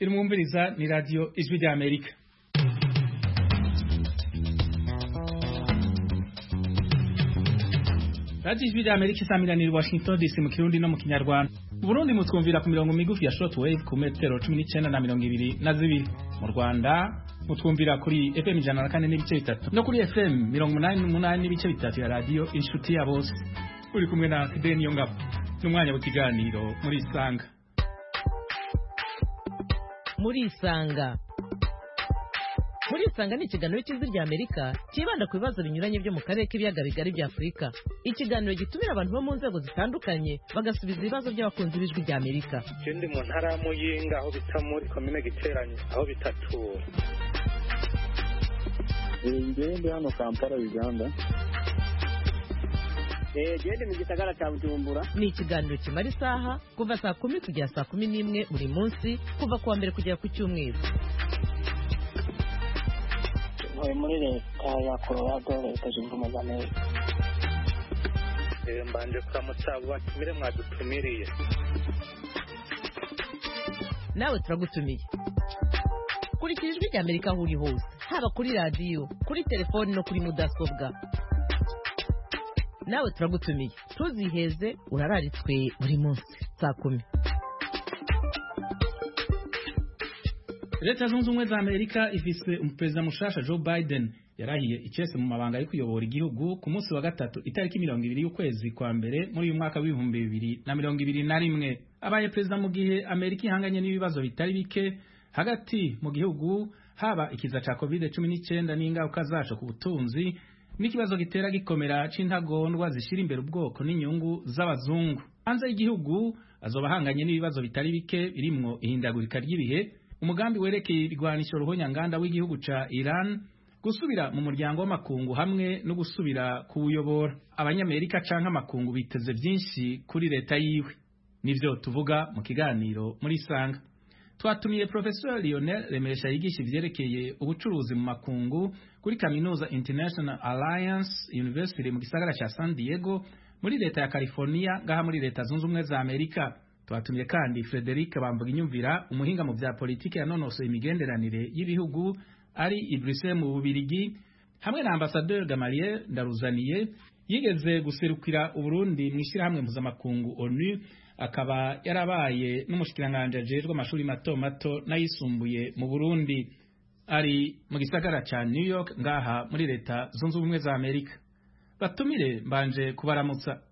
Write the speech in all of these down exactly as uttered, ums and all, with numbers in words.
irumviriza ni radio Ijwi rya Amerika. Radio Ijwi rya Amerika isamiraniye Washington D C mu Kirundi no mu Kinyarwanda. Burundi mutwumvira ku mirongo migufi ya shortwave ku metero cumi n'icenda na mirongo ibiri na zibiri. Mu Rwanda mutwumvira kuri F M ijana na kane n'ibice bitatu no kuri F M mirongo umunani n'umunani n'ibice bitatu ya radio Inshuti ya Bose. Uri kumwe na Deni Yongabo n'umwanya w'ikiganiro muri Isanga. Muri Isanga Muri Isanga ni ikiganiro cy'Ijwi rya Amerika kibanda ku bibazo binyuranye byo mu karere k'ibiyaga bigari bya Afurika. Ikiganiro gitumira abantu bo mu nzego zitandukanye bagasubiza ibibazo by'abakunzi b'Ijwi rya Amerika. Ikindi mu ntara ya Muyinga aho bita muri komine Giteranye aho bitatura. Ngende hano Kampala Uganda. Eh gende mu gisagara cya Bujumbura. Ni ikiganiro kimara isaha kuva saa kumi kugera saa kumi n'imwe buri munsi kuva kuwa mbere kugera ku cyumweru. Muri leta ya Colorado leta zunze ubumwe za Amerika. Eh mbanje kuramutsa batumire mwadutumiriye. Nawe turagutumiye. Kurikira Ijwi rya Amerika aho uri hose, haba kuri radio, kuri telefoni no kuri mudasobwa. Nawe turagutumiye. Tuziheze urararitswe buri munsi saa kumi. Leta zunze ubumwe za Amerika ifise umuperezida mushasha Joe Biden yarahiye icese mu mabanga yo kuyobora igihugu ku munsi wa gatatu itariki mirongo ibiri y'ukwezi kwa mbere muri uyu mwaka w'ibihumbi bibiri na mirongo ibiri na rimwe. Abaye perezida mu gihe Amerika ihanganye n'ibibazo bitari bike hagati mu gihugu, haba ikiza ca covid cumi n'icenda n'ingaruka zaco ku butunzi n'ikibazo gitera gikomera c'intagondwa zishira imbere ubwoko n'inyungu z'abazungu. Hanze y'igihugu azoba ahanganye n'ibibazo bitari bike birimwo ihindagurika ry'ibihe, umugambi werekeye irwanisho ruhonyanganda w'igihugu ca Iran, gusubira mu muryango w'amakungu hamwe no gusubira kuwuyobora. Abanyamerika canke amakungu biteze byinshi kuri leta yiwe. Nivyo tuvuga mu kiganiro muri Isanga. Twatumiye Professor Lionel Remesha yigisha ivyerekeye ubucuruzi mu makungu kuri Kaminuza International Alliance University mu gisagara ca San Diego muri leta ya California ngaha muri leta zunze ubumwe za Amerika. Twatumiye kandi Frederic Bamvuga inyumvira umuhinga mu bya politike yanonosoye imigenderanire y'ibihugu ari i Bruxelles mu Bubirigi, hamwe na Ambassadeur Gamaliel Ndaruzaniye yigeze guserukira Uburundi mu ishyirahamwe mpuzamakungu ONU, akaba yarabaye n'umushikiranganje ajejwe amashuri mato mato n'ayisumbuye mu Burundi, ari mu gisagara ca New York ngaha muri leta zunze ubumwe za Amerika. Batumire mbanje kubaramutsa.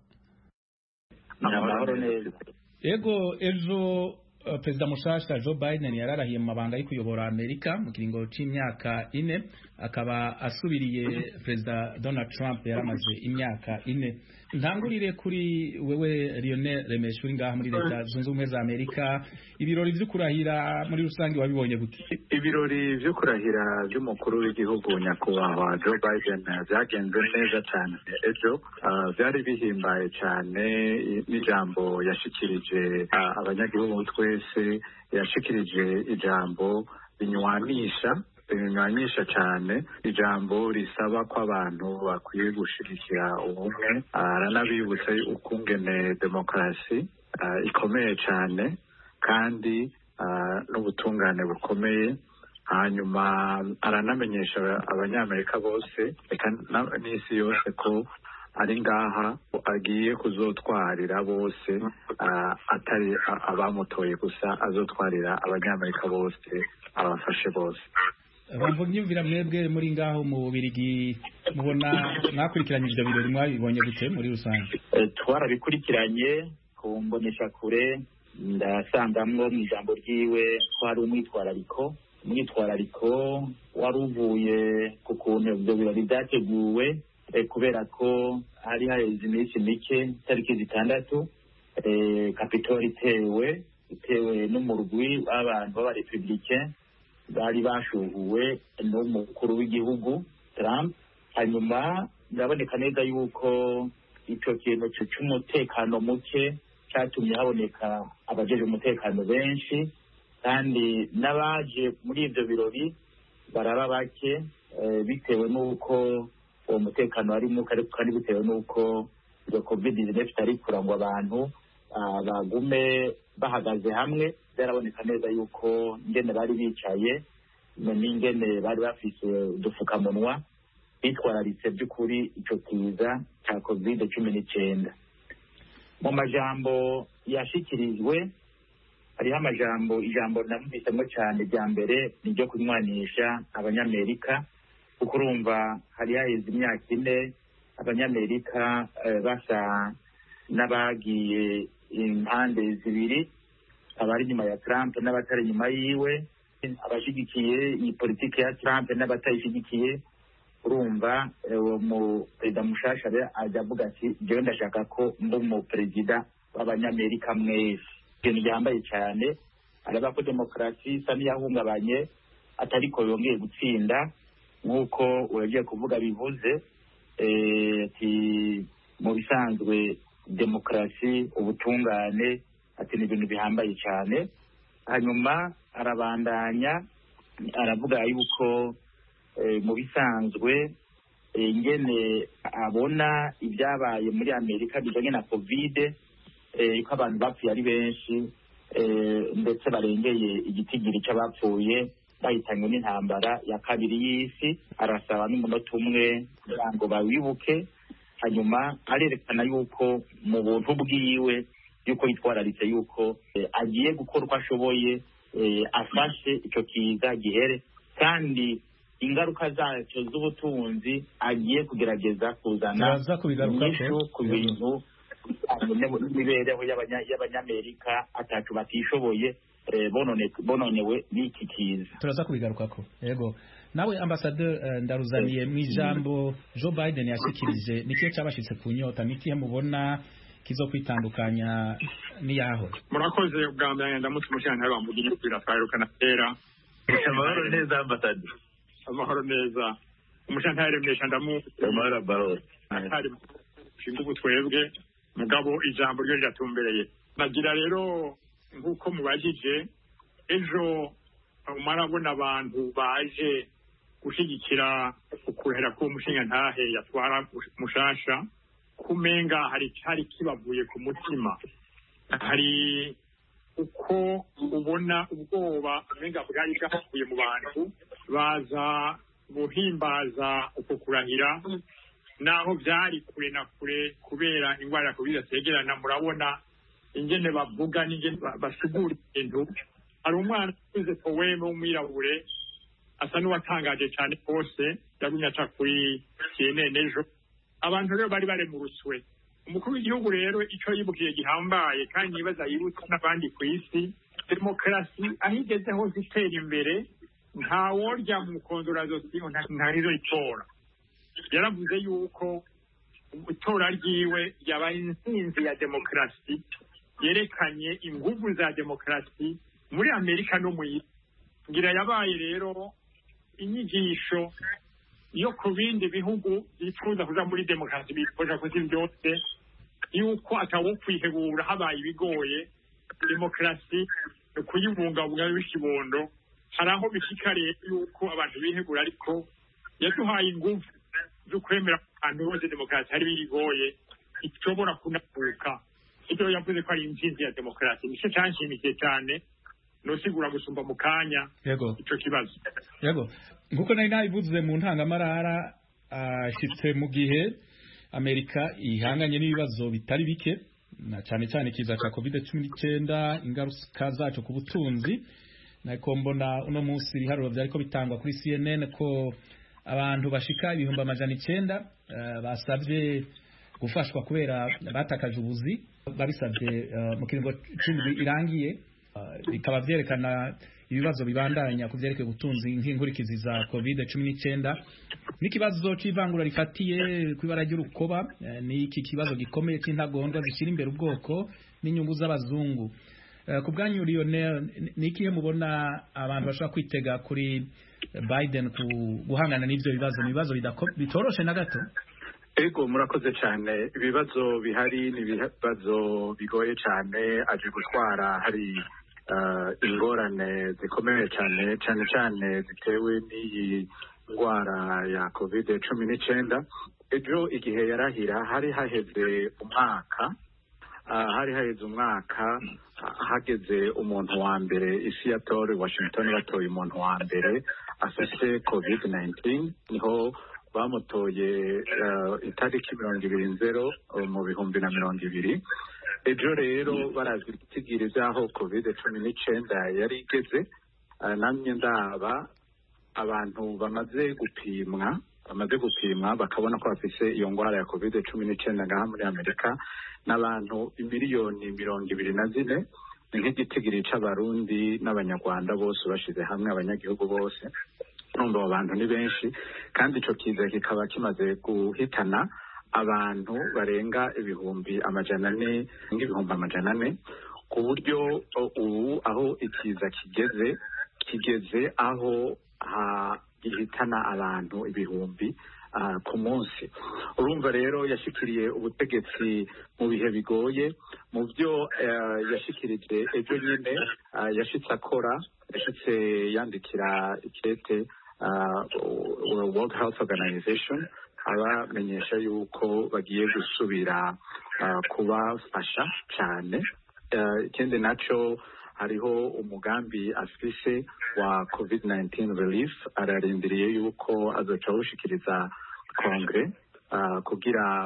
Amahoro neza. Ego ejo uh, Perezida mushasha Joe Biden yararahiye mu mabanga yo kuyobora Amerika mu kiringo c'imyaka ine, akaba asubiriye Perezida Donald Trump yaramaze imyaka ine. Ntangurire kuri wewe Lionel Remesha uri ngaha muri leta zunze ubumwe za Amerika, ibirori vyo kurahira muri rusange wabibonye gute? Ibirori vyo kurahira by'umukuru w'igihugu nyakubahwa Joe Biden byagenze neza cyane ejo, byari bihimbaye cyane n'ijambo yashikirije abanyagihugu twese, yashikirije ijambo binywanisha binywanisha cyane, ijambo risaba ko abantu bakwiye gushigikira ubumwe, aranabibutsa ukungene demokarasi ikomeye cyane kandi n'ubutungane bukomeye. Hanyuma aranamenyesha abanyamerika bose eka n'isi yose ko ari ngaha agiye kuzotwarira bose, atari abamutoye gusa, azotwarira abanyamerika bose, abafashe bose. Bamvuga imvira mwebwe muri ngaho mu Bubirigi, mubona mwakurikiranye ivyo birori mwabibonye gute muri rusange? Twarabikurikiranye ku mbonesha kure, ndasangamwo mu ijambo ryiwe ko hari umwitwarariko umwitwarariko wari uvuye ku kuntu ivyo birori vyateguwe, kubera ko hari haheze iminsi mike, tariki zitandatu Capitol itewe itewe n'umurwi w'abantu b'abarepublicain bari bashuhuwe n'umukuru w'igihugu Trump. Hanyuma biraboneka neza yuko ico kintu c'umutekano muke cyatumye haboneka abajeje umutekano benshi, kandi n'abaje muri ivyo birori baraba bake, bitewe n'uko uwo mutekano ari muke, kandi bitewe n'uko iyo covid nineteen itari kurangwa abantu bagume bahagaze hamwe. Byaraboneka neza yuko ingene bari bicaye n'ingene bari bafise udupfukamunwa bitwararitse by'ukuri icyo kiza cya covid cumi n'icyenda. Mu majambo yashikirijwe hariho amajambo ijambo namubisemo cyane rya mbere ni ryo kunywanisha abanyamerika, kuko urumva hari haheze imyaka ine abanyamerika basa n'abagiye impande zibiri, abari inyuma ya Trump n'abatari inyuma yiwe, abashigikiye iyi politiki ya Trump n'abatayishigikiye. Urumva mu perezida mushasha ajya avuga ati jewe ndashaka ko mba mu perezida w'abanyamerika mwese. Ibintu byambaye cyane, araba ko demokarasi isa n'iyahungabanye atariko yongeye gutsinda nk'uko uragiye kuvuga bivuze. Ati mu bisanzwe demokarasi ubutungane ati ni ibintu bihambaye cyane. Hanyuma arabandanya aravuga yuko mu bisanzwe ingene abona ibyabaye muri Amerika bijanye na covid, ko abantu bapfuye ari benshi ndetse barengeye igitigiri cy'abapfuye bahitanywe n'intambara ya kabiri y'isi. Arasaba n'umunota umwe kugira ngo bawibuke, hanyuma arerekana yuko mu buntu bwiwe yuko yitwararitse yuko agiye gukora uko ashoboye afashe icyo kiza gihere, kandi ingaruka zacyo z'ubutunzi agiye kugerageza kuzana inyishu ku bintu n'imibereho y'abanyamerika atacu batishoboye bononewe n'iki kiza. Turaza kubigarukako. Yego, nawe Ambassadeur Ndaruzaniye, mu ijambo Joe Biden yashikirije nikiyo cyabashitse ku nyota, nikihe mubona kizo kwitandukanya niyaho? Murakoze ubwa mbere ndamutse umushana bambugiye kwirafara kanatera. Amahoro neza Ambassadeur. Amahoro neza. Umushana yaremesha ndamu amahoro bahoro. Atari shingubu twebwe mugabo ijambo ryo riratumbereye. Nagira rero nkuko mubajije ejo marabona abantu baje gushigikira ukuhera ko umushinga ntahe yatwara mushasha, kumenga hari cyari kibavuye ku mutima. Hari uko ubona ubwoba umenga bwari bwakuye mu bantu baza guhimbaza uko kurahira, naho byari kure na kure kubera ingwara ya covid ategerana. Murabona ingene bavuga n'ingene basugura ibintu. Hari umwana uze poeme w'umwirabure asa n'uwatangaje cyane kose, yagumye aca kuri C N N ejo. Abantu rero bari bare mu ruswe. Umukuru w'igihugu rero ico yibukiye gihambaye kandi nibaza yibutsa n'abandi ku isi, demokarasi ahigeze hose itera imbere nta worya mu kondora zose ntarizo itora. Yaravuze yuko itora ryiwe yabaye intsinzi ya demokarasi, yerekanye inguvu za demokarasi muri Amerika no mu isi. Ngira yabaye rero inyigisho iyo ku bindi bihugu bifuza kuja muri demokarasi bifuza kuzi byose yuko atawo kwihebura habaye ibigoye. Demokarasi kuyibungabunga bishibondo, hari aho bishika rero yuko abantu bihebura, ariko yaduhaye inguvu zo kwemera abantu bose demokarasi hari bigoye ishobora kunakuka. Icyo yavuze ko ari intsinzi ya demokarasi nicyo cyanshimishije cyane, nosigura gusumba mu kanya icyo kibazo. Yego, nkuko nari nabivuze mu ntangamarara, ashitse mu gihe Amerika ihanganye n'ibibazo bitari bike, na cyane cyane kiza cya covid cumi n'icyenda, ingaruka zacu ku butunzi. Nako mbona uno munsi ibiharuro byariko bitangwa kuri C N N ko abantu bashika ibihumbi amajana icyenda uh, basabye gufashwa kubera batakaje ubuzi, babisabye uh, mu kiringo cumi irangiye. Bikaba uh, byerekana ibibazo bibandanya ku byerekeye ubutunzi nk'inkurikizi za covid cumi n'icyenda. N'ikibazo c'ivangura rifatiye kwibara ry'urukoba, uh, ni iki kibazo gikomeye c'intagondwa zishira imbere ubwoko n'inyungu z'abazungu. Uh, ku bwanyu Lionel, ni ikihe mubona abantu bashobora kwitega kuri Biden ku guhangana n'ivyo bibazo, ibibazo bitoroshe na gato? Ego, murakoze cyane. Ibibazo bihari ni ibibazo bigoye cyane, aje gutwara hari uh, ingorane zikomeye cyane cyane cyane zitewe n'iyi ndwara ya covid cumi n'icyenda. Ejo igihe yarahira hari haheze umwaka hari haheze umwaka hageze umuntu wa mbere isi yatowe Washington batoye umuntu wa mbere afise covid nineteen niho bamutoye itariki mirongo ibiri nzero mu bihumbi na mirongo ibiri ejo rero barazwi igitigiri by'aho covid cumi n'icenda yari igeze namye ndaba abantu bamaze gupimwa bamaze gupimwa bakabona ko bafise iyo ngwara ya covid cumi n'icenda ngaha muri Amerika n'abantu imiliyoni mirongo ibiri na zine ni nk'igitigiri c'abarundi n'abanyarwanda bose bashize hamwe abanyagihugu bose numva abo bantu ni benshi kandi ico kiza kikaba kimaze guhitana abantu barenga ibihumbi amajana ane nk'ibihumbi amajana ane ku buryo ubu aho ikiza kigeze kigeze aho gihitana abantu ibihumbi ku munsi urumva rero yashikiriye ubutegetsi mu bihe bigoye mu byo yashikirije ejo nyine yashitse akora yashitse yandikira ikete World Health Organization abamenyesha yuko bagiye gusubira kubafasha cyane ikindi naco hariho umugambi afise wa covid nineteen relief ararindiriye yuko azoca awushikiriza kongre uh, kugira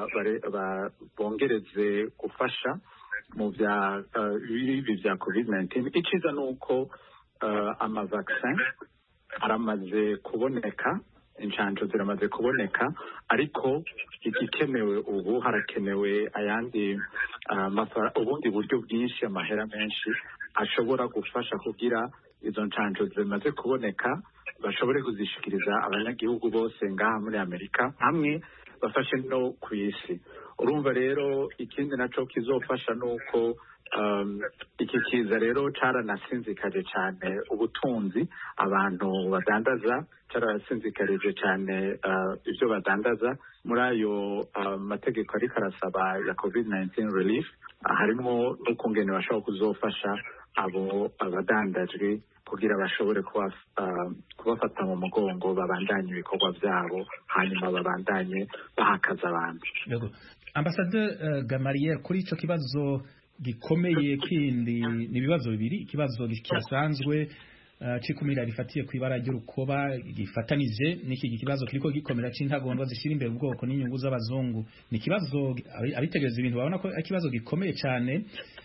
bongereze gufasha mu vya ibi uh, vya covid nineteen iciza nuko uh, amavaccin aramaze kuboneka inshanjo ziramaze kuboneka ariko igikenewe ubu harakenewe ayandi uh, ubundi buryo bwinshi amahera menshi ashobora gufasha kugira izo nshanjo zimaze kuboneka bashobore kuzishikiriza abanyagihugu bose ngaha muri Amerika hamwe bafashe no ku isi urumva rero ikindi naco kizofasha nuko um, iki kiza rero caranasinzikaje cyane ubutunzi abantu badandaza caranasinzikarije cyane uh, ibyo badandaza muri ayo uh, mategeko ariko arasaba ya covid nineteen relief uh, harimo n'ukungene bashobora kuzofasha abo abadandajwe kugira bashobore kuba uh, kubafata mu mugongo babandanye ibikorwa byabo hanyuma babandanye bahakaza abantu yego Ambassadeur uh, Gamaliel kuri ico kibazo gikomeye kindi ni ibibazo bibiri ikibazo kisanzwe uh, cikumira rifatiye kwibara ry'urukoba gifatanije n'iki kibazo kiriko gikomera c'intagondwa zishira imbere ubwoko n'inyungu z'abazungu ni kibazo abitegereza ibintu babona ko ikibazo gikomeye cyane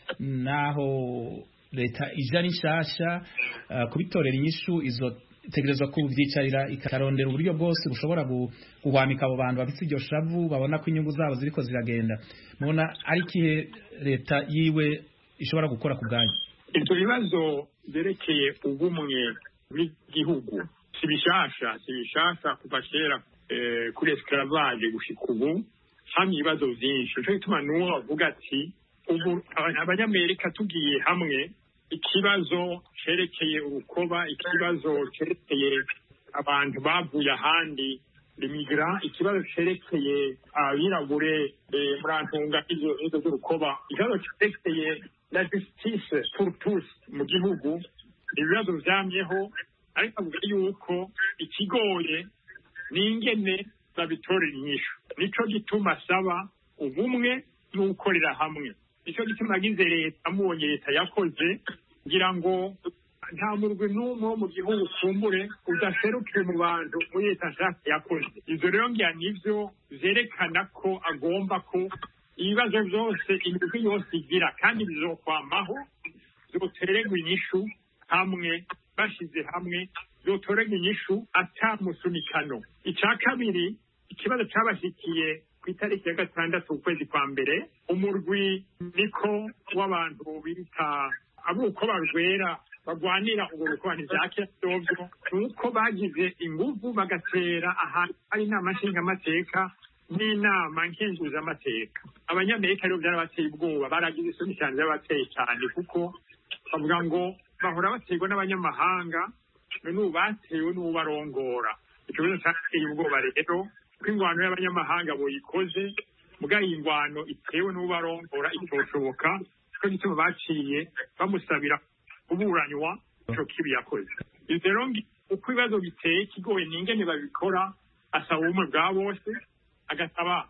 naho leta ija nishasha uh, kubitorera inyishu izo tegerezwa kuvyicarira ikarondera uburyo bwose bushobora guhwamika abo bantu bafite iryo shavu babona ko inyungu zabo ziriko ziragenda mubona ari kihe leta yiwe ishobora gukora ku bwanyu ibyo bibazo byerekeye ubumwe bw'igihugu si bishasha si bishasha kuva kera eh, kuri esclavage gushika ubu hamwe ibibazo vyinshi nico gituma n'uwo avuga ati ubu abanyamerika tugiye hamwe ikibazo cerekeye urukoba ikibazo cerekeye abantu bavuye ahandi imigra ikibazo cerekeye abirabure muri antunga izo izo z'urukoba ikibazo cerekeye la justice pour tous mu gihugu ibibazo vyamyeho ariko avuga yuko ikigoye ni ingene babitorera inyishu nico gituma asaba ubumwe n'ukorera hamwe nico gituma agize leta amubonye leta yakoze ngira ngo nta murwi n'umwe wo mu gihugu kumbure udaserukiye mu bantu muri leta nshaka yakoze ivyo rero ngira nivyo vyerekana ko agomba ko ibibazo vyose imigwi yose igira kandi bizokwamaho zotererwa inyishu hamwe bashize hamwe zotorerwa inyishu ata musunikano ica kabiri ikibazo cabashikiye ku itariki ya gatandatu ukwezi kwa mbere umurwi niko w'abantu bita abuko barwera bagwanira ubwo rukwani vyake dovyo nuko bagize inguvu bagatera ahantu ari inama nshingamateka n'inama nkenguzamateka abanyamerika rero byarabateye ubwoba baragize isoni cyane byarabateye cyane kuko bavuga ngo bahora baterwa n'abanyamahanga n'ubu batewe n'ubu barongora ico kibazo cyateye ubwoba rero ko ingwano y'abanyamahanga boyikoze mugaye ingwano itewe n'ubu barongora itoshoboka ko gituma baciye bamusabira kuburanywa ico kibi yakoze ivyo rero uko ibibazo biteye kigoye n'ingene babikora asaba ubumwe bwa bose agasaba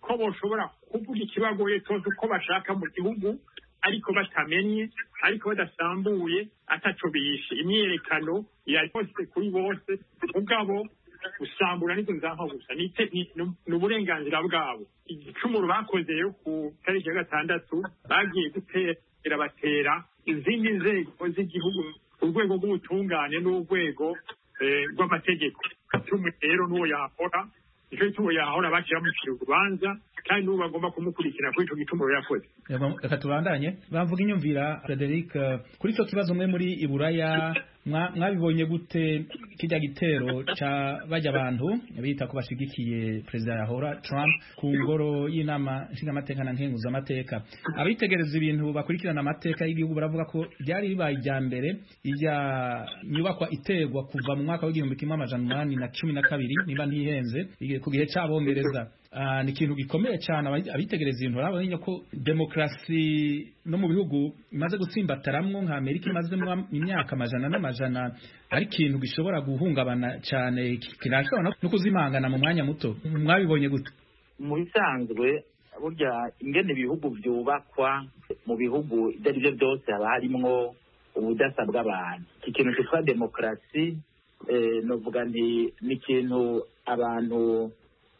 ko boshobora kuvuga ikibagoye cyose uko bashaka mu gihugu ariko batamenye ariko badasambuye ataco bishe imyerekano yari hose kuri bose ubwabo gusambura niko nzanka gusa ni uburenganzira bwabo igicumuro bakoze yo ku tariki ya gatandatu bagiye gutera batera izindi nzego z'igihugu urwego rw'ubutungane n'urwego rw'amategeko icumi rero n'uwo yakora icyo gituma yahora bakira mu kirubanza kandi n'ubu bagomba kumukurikira kuri icyo gicumuro yakoze. Reka tubandanye bamvuga inyumvira Frederic kuri icyo kibazo mwe muri Iburaya mwabibonye gute kijya gitero ca bajya abantu bita ko bashigikiye perezida yahora Trump ku ngoro y'inama nshingamateka na nkenguza amateka abitegereza ibintu bakurikirana amateka y'igihugu baravuga ko byari bibaye ijya mbere ijya nyubakwa iterwa kuva mu mwaka w'igihumbi kimwe amajana umunani na cumi na kabiri niba ntihenze ku gihe c'abongereza. Uh, ni ikintu gikomeye cyane abitegereza ibintu urabona ko demokrasi no mu bihugu imaze gutsimbataramwo nka Amerika imaze imyaka amajana n'amajana ari ikintu gishobora guhungabana cyane kirashobora no kuzimangana mu mwanya muto. Mwabibonye gute? Mu bisanzwe burya ingene ibihugu byubakwa mu bihugu ibyo ari byo byose haba harimwo ubudasa bw'abantu. Iki kintu cyitwa demokrasi eh, novuga nti ni ikintu abantu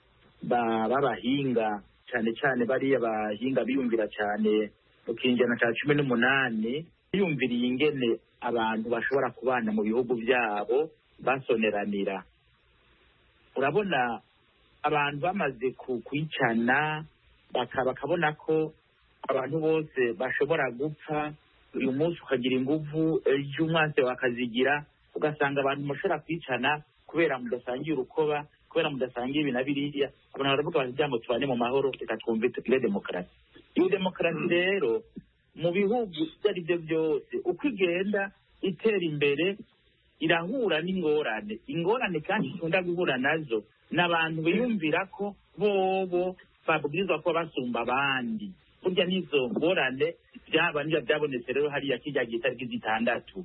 babahinga cyane cyane bariya bahinga biyumvira cyane mu kinjana cya cumi n'umunani biyumviriye ingene abantu bashobora kubana mu bihugu byabo basoneranira. Urabona abantu bamaze kwicana bakabona ko abantu bose bashobora gupfa uyu munsi ukagira inguvu ejo umwase wakazigira ugasanga abantu mushobora kwicana kubera mudasangiye urukoba kubera mudasangiye ibintu biriya abantu baravuga bati byambo tubane mu mahoro reka twumve tugire demokarasi. Iyo demokarasi rero mu bihugu ibyo ari byo byose uko igenda itera imbere irahura n'ingorane ingorane kandi ikunda guhura nazo n'abantu biyumvira ko bobo babwirizwa ko basumba abandi. Burya n'izo ngorane byaba nibyo byabonetse rero hariya kijya gitariki zitandatu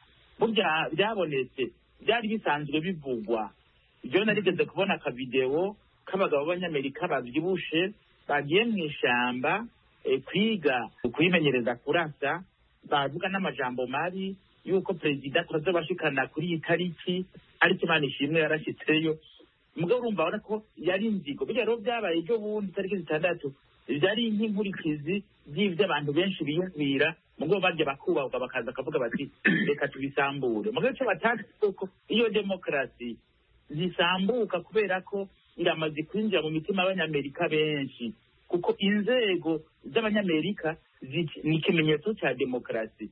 burya byabonetse byari bisanzwe bivugwa. Ibyo narigeze kubona ka video k'abagabo b'Abanyamerika bavyibushe bagiye mu ishamba e, kwiga kwimenyereza kurasa bavuga n'amajambo mabi yuko perezida tuzobashikana kuri iyi tariki ariko Imana ishimwe yarashitseyo. Mugabo urumva abona ko yari inzigo burya rero byabaye ejo bundi tariki zitandatu byari nk'inkurikizi by'ivyo abantu benshi biyumvira mugabo barya bakubahwa bakaza akavuga bati reka tubisambure. Mugabo cyo batatu kuko iyo demokrasi zisambuka kubera ko iramaze kwinjira mu mitima y'Abanyamerika benshi kuko inzego z'Abanyamerika ni ikimenyetso cya demokrasi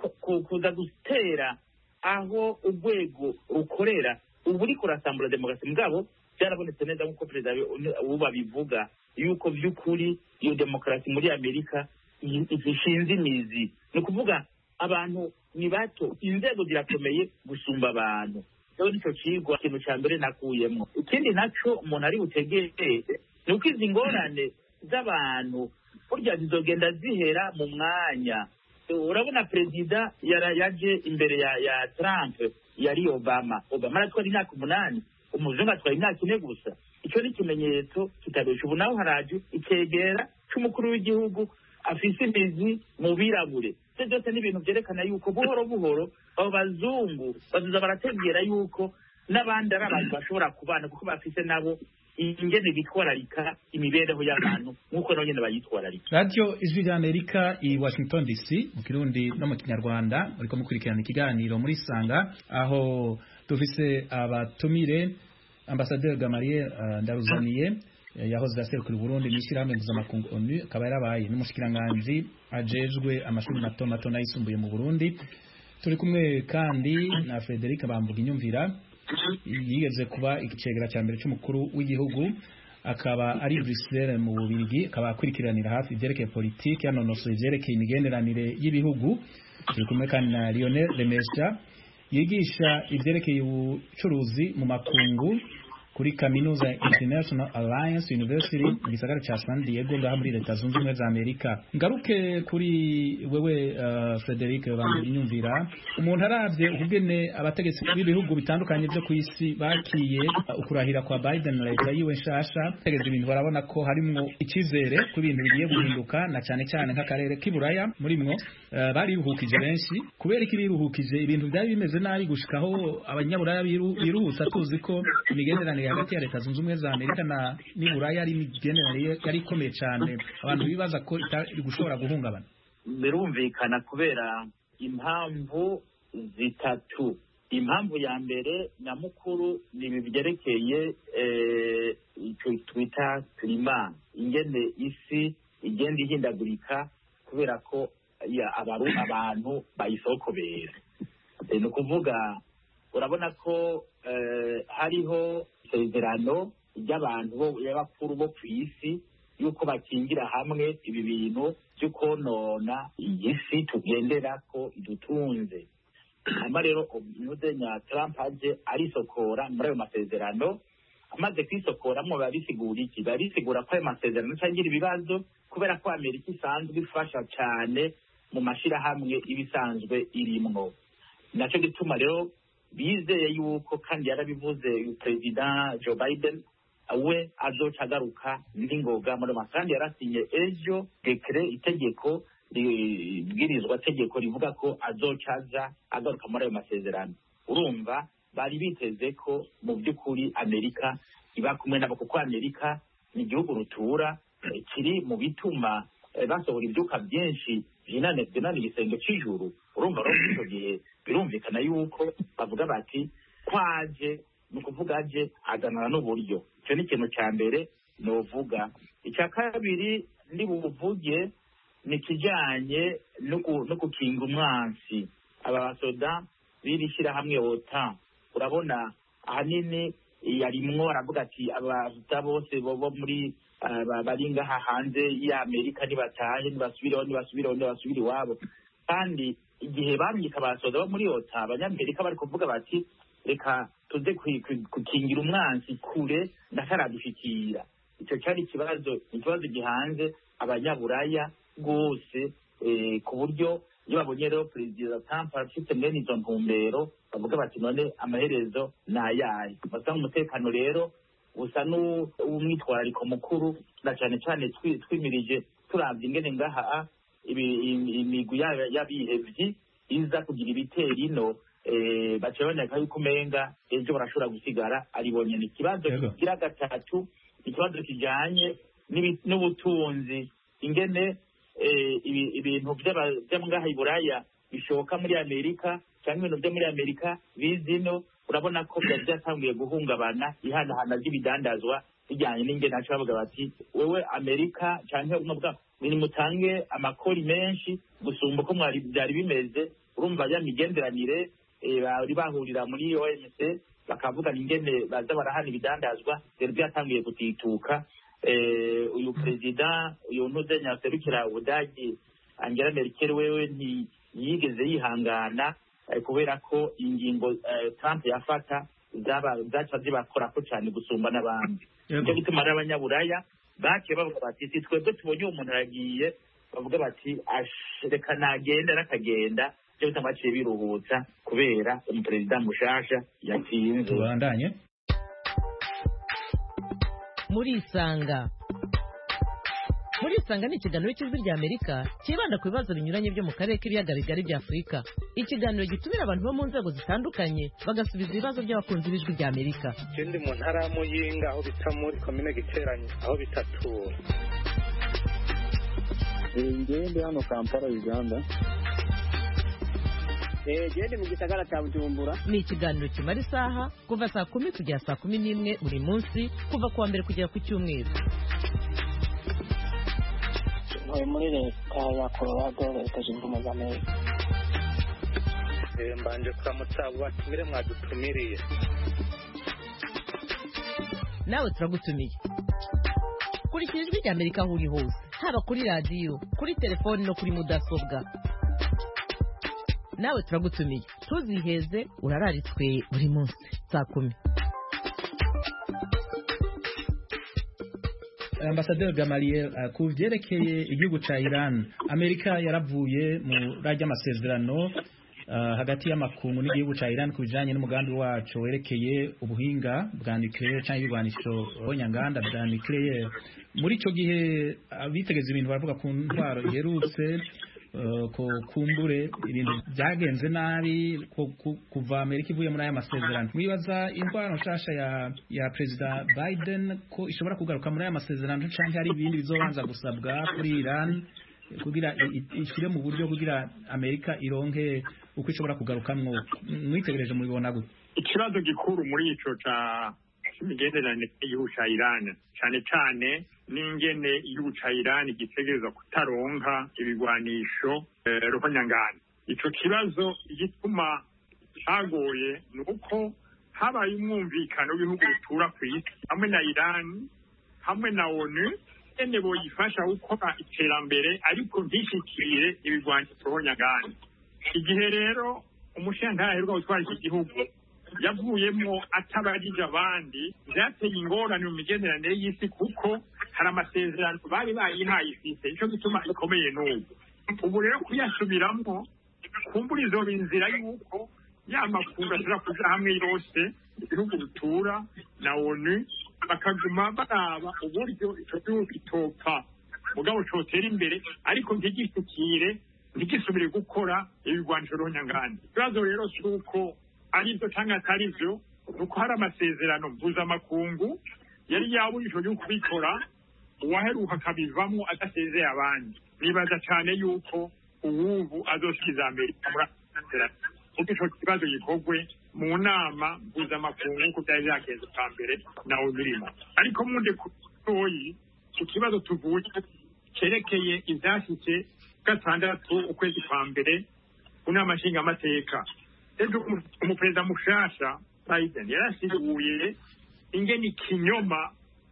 kuza gutera aho urwego rukorera ubu uri kurasambura demokrasi. Mugabo byarabonetse neza nk'uko perezida ubu babivuga yuko by'ukuri iyo demokrasi muri Amerika ishinze imizi. Ni ukuvuga abantu ni bato inzego zirakomeye gusumba abantu. Rero nicyo kigwa ikintu cya mbere nakuyemo. Ikindi naco umuntu ari butegere ni uko izi ngorane z'abantu burya zizogenda zihera mu mwanya. Urabona perezida yaje imbere ya ya Trump yari Obama. Obama aratwara imyaka umunani umuzungu atwara imyaka ine gusa. Icyo ni ikimenyetso kitabesha. Ubu naho haraje ikegera cy'umukuru w'igihugu afise imizi mu birabure. Ibyo byose ni ibintu byerekana yuko buhoro buhoro abo bazungu bazuza barategera yuko n'abandi ari abantu bashobora kubana kuko bafise nabo ingene bitwararika imibereho y'abantu nk'uko nabo nyene bayitwararika. Radio Ijwi ry'Amerika i Washington D C mu Kirundi no mu Kinyarwanda uriko mukurikirana ikiganiro muri Sanga aho dufise abatumire Ambassadeur Gamaliel uh, Ndaruzaniye yahoze aserukira Burundi n'ishyirahamwe mpuzamakungu ONU akaba yarabaye n'umushikiranganji ajejwe amashuri mato mato n'ayisumbuye mu Burundi. Turi kumwe kandi na Frederic Bamvuga inyumvira yigeze kuba ikicegera cya mbere cy'umukuru w'igihugu akaba ari Bruxelles mu Bubiligi akaba akurikiranira hafi ibyerekeye politiki yanonosoye ibyerekeye imigenderanire y'ibihugu. Turi kumwe kandi na Lionel Lemesha yigisha ibyerekeye ubucuruzi mu makungu kuri kaminuza ya International Alliance University mu gisagara ca San Diego ngaha muri leta zunze ubumwe za Amerika. Ngaruke kuri wewe uh, Frederic Bambinyumvira, umuntu aravye ukugene abategetsi b'ibihugu bitandukanye byo ku isi bakiye uh, ukurahira kwa Biden na leta yiwe nshasha, tegeza ibintu barabona ko harimwo ikizere ku bintu bigiye guhinduka, na cyane cyane nk'akarere k'iburaya muri mwo uh, bari ruhukije benshi. Kubera iki biruhukije ibintu byari bimeze nabi gushikaho abanyaburaya biruhutsa, tuzi ko imigenderanire hagati ya leta zunze ubumwe za Amerika na n'iburaya ari imigenderanire yari ikomeye cyane, abantu bibaza ko itari gushobora guhungabana. Birumvikana kubera impamvu zitatu. Impamvu ya mbere nyamukuru ni byerekeye icyo twita klima, ingene isi igenda ihindagurika kubera ko abaru abantu bayisokobera. Ni ukuvuga urabona ko hariho isezerano ry'abantu y'abakuru bo ku isi yuko bakingira hamwe ibi bintu byo konona iyi si tugendera ko idutunze. Hanyuma rero umudenya Trump aje arisokora muri ayo masezerano, amaze kwisokoramo babisigura iki? Babisigura ko ayo masezerano atangira ibibazo kubera ko Amerika isanzwe ifasha cyane mu mashirahamwe ibisanzwe irimwo. Naco gituma rero bizeye yuko kandi yarabivuze President Joe Biden we azoca agaruka n'ingoga muri makandi yarasinye ejo dekre itegeko bwirizwa tegeko rivuga ko azocaza agaruka muri ayo masezerano. Urumva bari biteze ko mu by'ukuri Amerika iba kumwe nabo, kuko Amerika ni igihugu rutura kiri mu bituma basohora ibyuka byinshi binane binane igisenge cy'ijuru. Urumva rero icyo gihe birumvikana yuko bavuga bati kwaje ni ukuvuga aje azanana n'uburyo. Icyo ni ikintu cya mbere novuga. Icya kabiri ndi buvuge ni kijanye no gukinga umwansi. Aba basoda birishyira hamwe OTAN, urabona ahanini yarimwo aravuga ati abavuta bose bo muri bari ngaha hanze ya Amerika nibatahe nibasubireho nibasubireho nibasubire iwabo. Kandi igihe bamyika abasoda bo muri OTAN, abanyamerika bari kuvuga bati reka tuze kukingira umwansi kure ndataradufitira. Icyo cyari ikibazo ikibazo gihanze abanyaburaya rwose, ku buryo iyo babonye rero perezida Trump afite mwene izo ntumbero bavuga bati none amaherezo ni ayahe. Basa umutekano rero usa n'umwitwarariko mukuru, na cyane cyane twimirije turabye ingene ngaha imigwi y'abihevyi iza kugira ibitero ino, baca baboneka yuko umenga ejo barashobora gusigara aribonye. Ni ikibazo kigira gatatu, ikibazo kijanye n'ubutunzi, ingene ibintu by'abangaha i Buraya bishoka muri Amerika cyangwa ibintu byo muri Amerika bizino. Urabona ko byari byatangiye guhungabana ihanahana ry'ibidandazwa bijyanye n'ingene haca bavuga bati wewe Amerika cyangwa ubwa ni mutange amakori menshi gusumba ko mwari byari bimeze. Urumva ya migenderanire bari bahurira muri O M C bakavuga ingene baza barahana ibidandazwa byari byatangiye gutituka. Uyu perezida uyu ntuzenya serukira Ubudagi Angela Merkel wewe ntiyigeze yihangana kubera ko ingingo Trump yafata zaca zibakora ko cyane gusumba n'abandi. Nicyo gituma n'abanyaburaya baciye bavuga bati si twebwe tubonye uwo muntu aragiye, bavuga bati reka nagenda n'akagenda. Nicyo gituma baciye biruhutsa kubera umuperezida mushasha yatsinze. Tubandanye muri Isanga. Muri Isanga ni ikiganiro cy'ijwi rya Amerika kibanda ku bibazo binyuranye byo mu karere k'ibiyaga bigari bya Afurika. Ikiganiro gitumira abantu bo mu nzego zitandukanye bagasubiza ibibazo by'abakunzi b'ijwi rya Amerika. Ikindi mu ntara ya Muyinga aho bita muri komine Giteranye aho bitatura. Ngende hano Kampala Uganda. Gende mu gisagara cya Bujumbura. Ni ikiganiro kimara isaha kuva saa kumi kugera saa kumi n'imwe buri munsi kuva kuwa mbere kugera ku cyumweru. Ntuye muri leta ya Colorado, leta zunze ubumwe za Amerika. Mbanje kuramutsa batumire mwadutumiriye. Nawe turagutumiye. Kurikira ijwi rya Amerika aho uri hose, haba kuri radiyo, kuri telefoni no kuri mudasobwa. Nawe turagutumiye, tuziheze urararitswe buri munsi saa kumi. Ambassadeur Gamaliel, uh, ku vyerekeye igihugu ca Iran, Amerika yaravuye mu rajya amasezerano uh, hagati y'amakungu n'igihugu ca Iran ku bijanye n'umugambi wacu werekeye ubuhinga bwa nucleaire cyangwa ibigwanisho bonyanganda bwa nucleaire. Muri ico gihe abitegeza ibintu baravuga ku ntwaro iherutse ko kumbure ibintu byagenze nabi kuva Amerika ivuye muri aya masezerano. Mwibaza indwara nshasha ya ya President Biden ko ishobora kugaruka muri aya masezerano cyangwa hari ibindi bizobanza gusabwa kuri Iran kugira ishire mu buryo kugira Amerika ironke uko ishobora kugarukamwo? Mwitegereje mubibona gute? Ikibazo gikuru muri ico ca imigenderanire y'igihugu ca Iran cyane cyane n'ingene igihugu ca Iran gitegereza kutaronka ibigwanisho ruhonyangana. Ico kibazo igituma hagoye nuko habaye umwumvikano w'ibihugu bitura ku isi hamwe na Iran hamwe na ONU ene boyifasha gukora iterambere ariko ntishikire ibigwanisho ruhonyangana. Igihe rero umushinga aheruka gutwara iki gihugu yavuyemo atabarije abandi byateye ingorane mu migenderanire y'isi kuko hari amasezerano bari bayihaye ifite icyo gituma ikomeye n'ubu. Ubu rero kuyasubiramwo kumbura izo inzira y'uko ya makungu ashobora kuja hamwe yose ibihugu bitura na ONU bakaguma baraba uburyo ico gihugu kitopfa mugabo cotera imbere ariko ntigisukire ntigisubire gukora ibigwanisho ruhonyanganda. Ikibazo rero cy'uko aribyo cyangwa atari byo nuko hari amasezerano mpuzamakungu yari yabujijwe yo kubikora uwaheruka akabivamo adasezeye abandi. Nibaza cyane yuko ubu azosikiza Amerika muri amasezerano kuko ico kibazo gikorwe mu nama mpuzamakungu ko byari byageze bwa mbere nawe birimo. Ariko munde kutoyi ku kibazo tuvuye cerekeye ivyashitse gatandatu ukwezi kwa mbere unama nshingamateka. Ejo umuperezida mushasha Biden yarasiguye ingene ikinyoma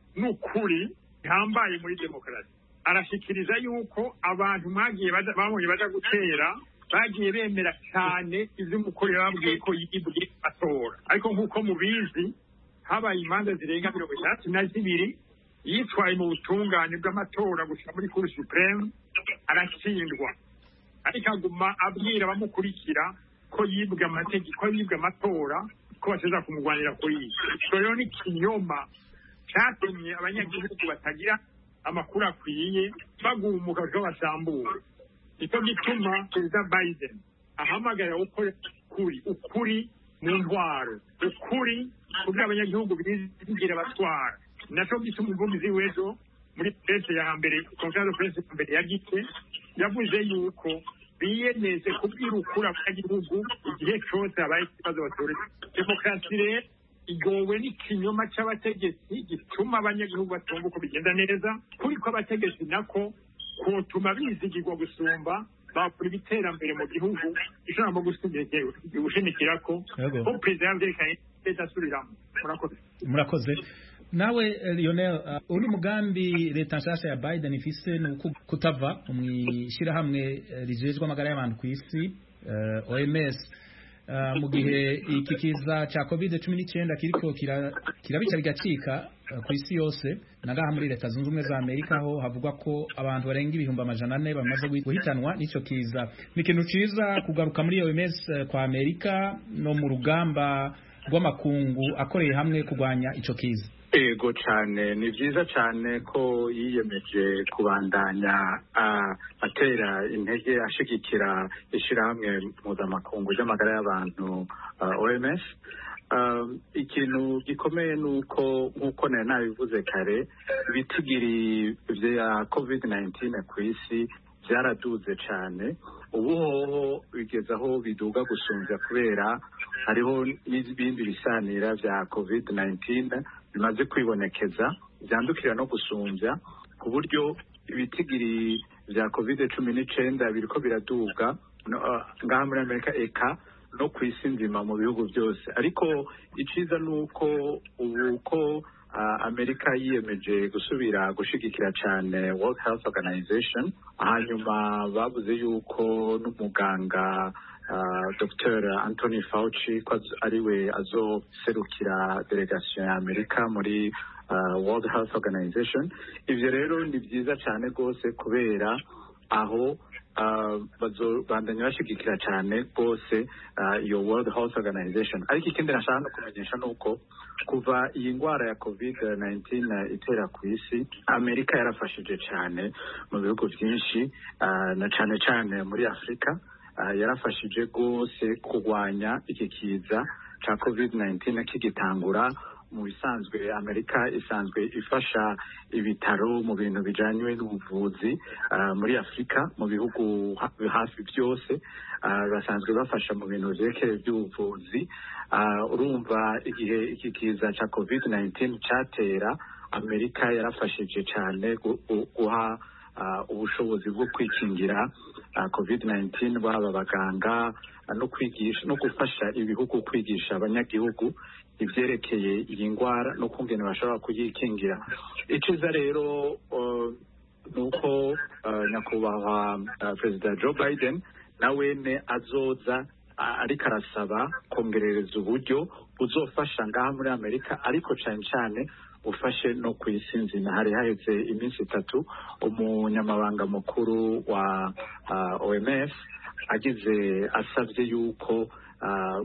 n'ukuri hambaye muri demokarasi. Arashikiriza yuko abantu mwagiye bamwe baja gutera bagiye bemera cyane ivy'umukuru babwiye ko yibwe atora. Ariko nk'uko mubizi habaye imanza zirenga mirongo itandatu na zibiri yitwaye mu butungane bw'amatora gushika muri Cour Supreme aratsindwa. Ariko aguma abwira abamukurikira ko yibwe amategeko yibwe amatora ko bashobora kumugwanira kuri iyi. Rero ni kinyoma cyatumye abanyagihugu batagira amakuru akwiye bagumuka ko basambura. Icyo gituma Perezida Biden ahamagara gukora ukuri ukuri mu ntwaro ukuri kugira abanyagihugu bigira batwara. Naco gituma umuvugizi w'ejo muri presse ya mbere konference presse mbere yagize yavuze yuko biyemeje kubwira ukuri abanyagihugu igihe cyose abaye ikibazo batoretse. Demokarasi rero igowe n'ikinyoma c'abategetsi gituma abanyagihugu batumva uko bigenda neza kuri ko abategetsi nako kutuma bizigirwa gusumba bakora ibiterambere mu gihugu ijambo gushimikira ko ko perezida yavyerekanye edasubiramwo. Murakoze. Murakoze. Nawe Lionel, uh, uri mugambi leta nshasha ya Biden ifise ni kutava mwishira hamwe rijejwe amagara y'abantu ku isi uh, O M S uh, mu gihe iki kiza ca covid cumi n'icyenda kiriko kirabica bigacika uh, ku isi yose nagaha muri leta zunze ubumwe za Amerika aho havugwa ko abantu barenga ibihumbi amajana ane bamaze guhitanwa n'ico kiza. Ni ikintu ciza kugaruka muri O M S uh, kwa Amerika no mu rugamba rw'amakungu akoreye hamwe kugwanya ico kiza. Ego cyane ni byiza cyane ko yiyemeje kubandanya atera intege ashigikira ishirahamwe mpuzamakungu ry'amagara y'abantu O M S. Ikintu gikomeye nuko nkuko nari nabivuze kare ibitigiri vya covid nineteen ku isi byaraduze cyane. Ubu hoho bigeze aho biduga gusumvya kubera hariho n'ibindi bisanira vya covid nineteen bimaze kwibonekeza byandukira no gusumvya ku buryo ibitigiri vya covid cumi n'icyenda biriko biraduga ngaha muri Amerika eka no ku isi nzima mu bihugu byose. Ariko iciza nuko ubu ko Uh, Amerika yiyemeje gusubira gushigikira cyane World Health Organization, hanyuma bavuze yuko n'umuganga uh, Doctor Anthony Fauci ko ariwe azoserukira delegation ya Amerika muri uh, World Health Organization. Ivyo rero ni vyiza cyane rwose kubera aho uh, bazobandanya bashigikira cyane rwose uh, iyo World Health Organization. Ariko ikindi nashaka no kumenyesha nuko kuva iyi ndwara ya covid nineteen uh, itera ku isi, Amerika yarafashije cyane mu bihugu byinshi uh, na cyane cyane muri Afrika. Uh, yarafashije rwose kurwanya iki kiza ca covid nineteen kigitangura. Mu bisanzwe Amerika isanzwe ifasha ibitaro mu bintu bijanywe n'ubuvuzi uh, muri Afrika, mu bihugu hafi byose uh, basanzwe bafasha mu bintu vyerekeye by'ubuvuzi. Uh, urumva igihe iki kiza ca covid nineteen catera, Amerika yarafashije cyane guha uh, ubushobozi bwo kwikingira uh, covid nineteen, baba abaganga uh, no kwigisha no gufasha ibihugu kwigisha abanyagihugu ivyerekeye iyi ndwara no kungene bashobora kuyikingira. Iciza rero uh, nuko uh, nyakubahwa uh, Perezida Joe Biden nawene azoza uh, ariko arasaba kongerereza uburyo buzofasha ngaha muri Amerika, ariko cyane cyane ufashe no kwisinzina. Hari haheze iminsi itatu umunyamabanga mukuru wa uh, O M S agize asavye yuko Uh,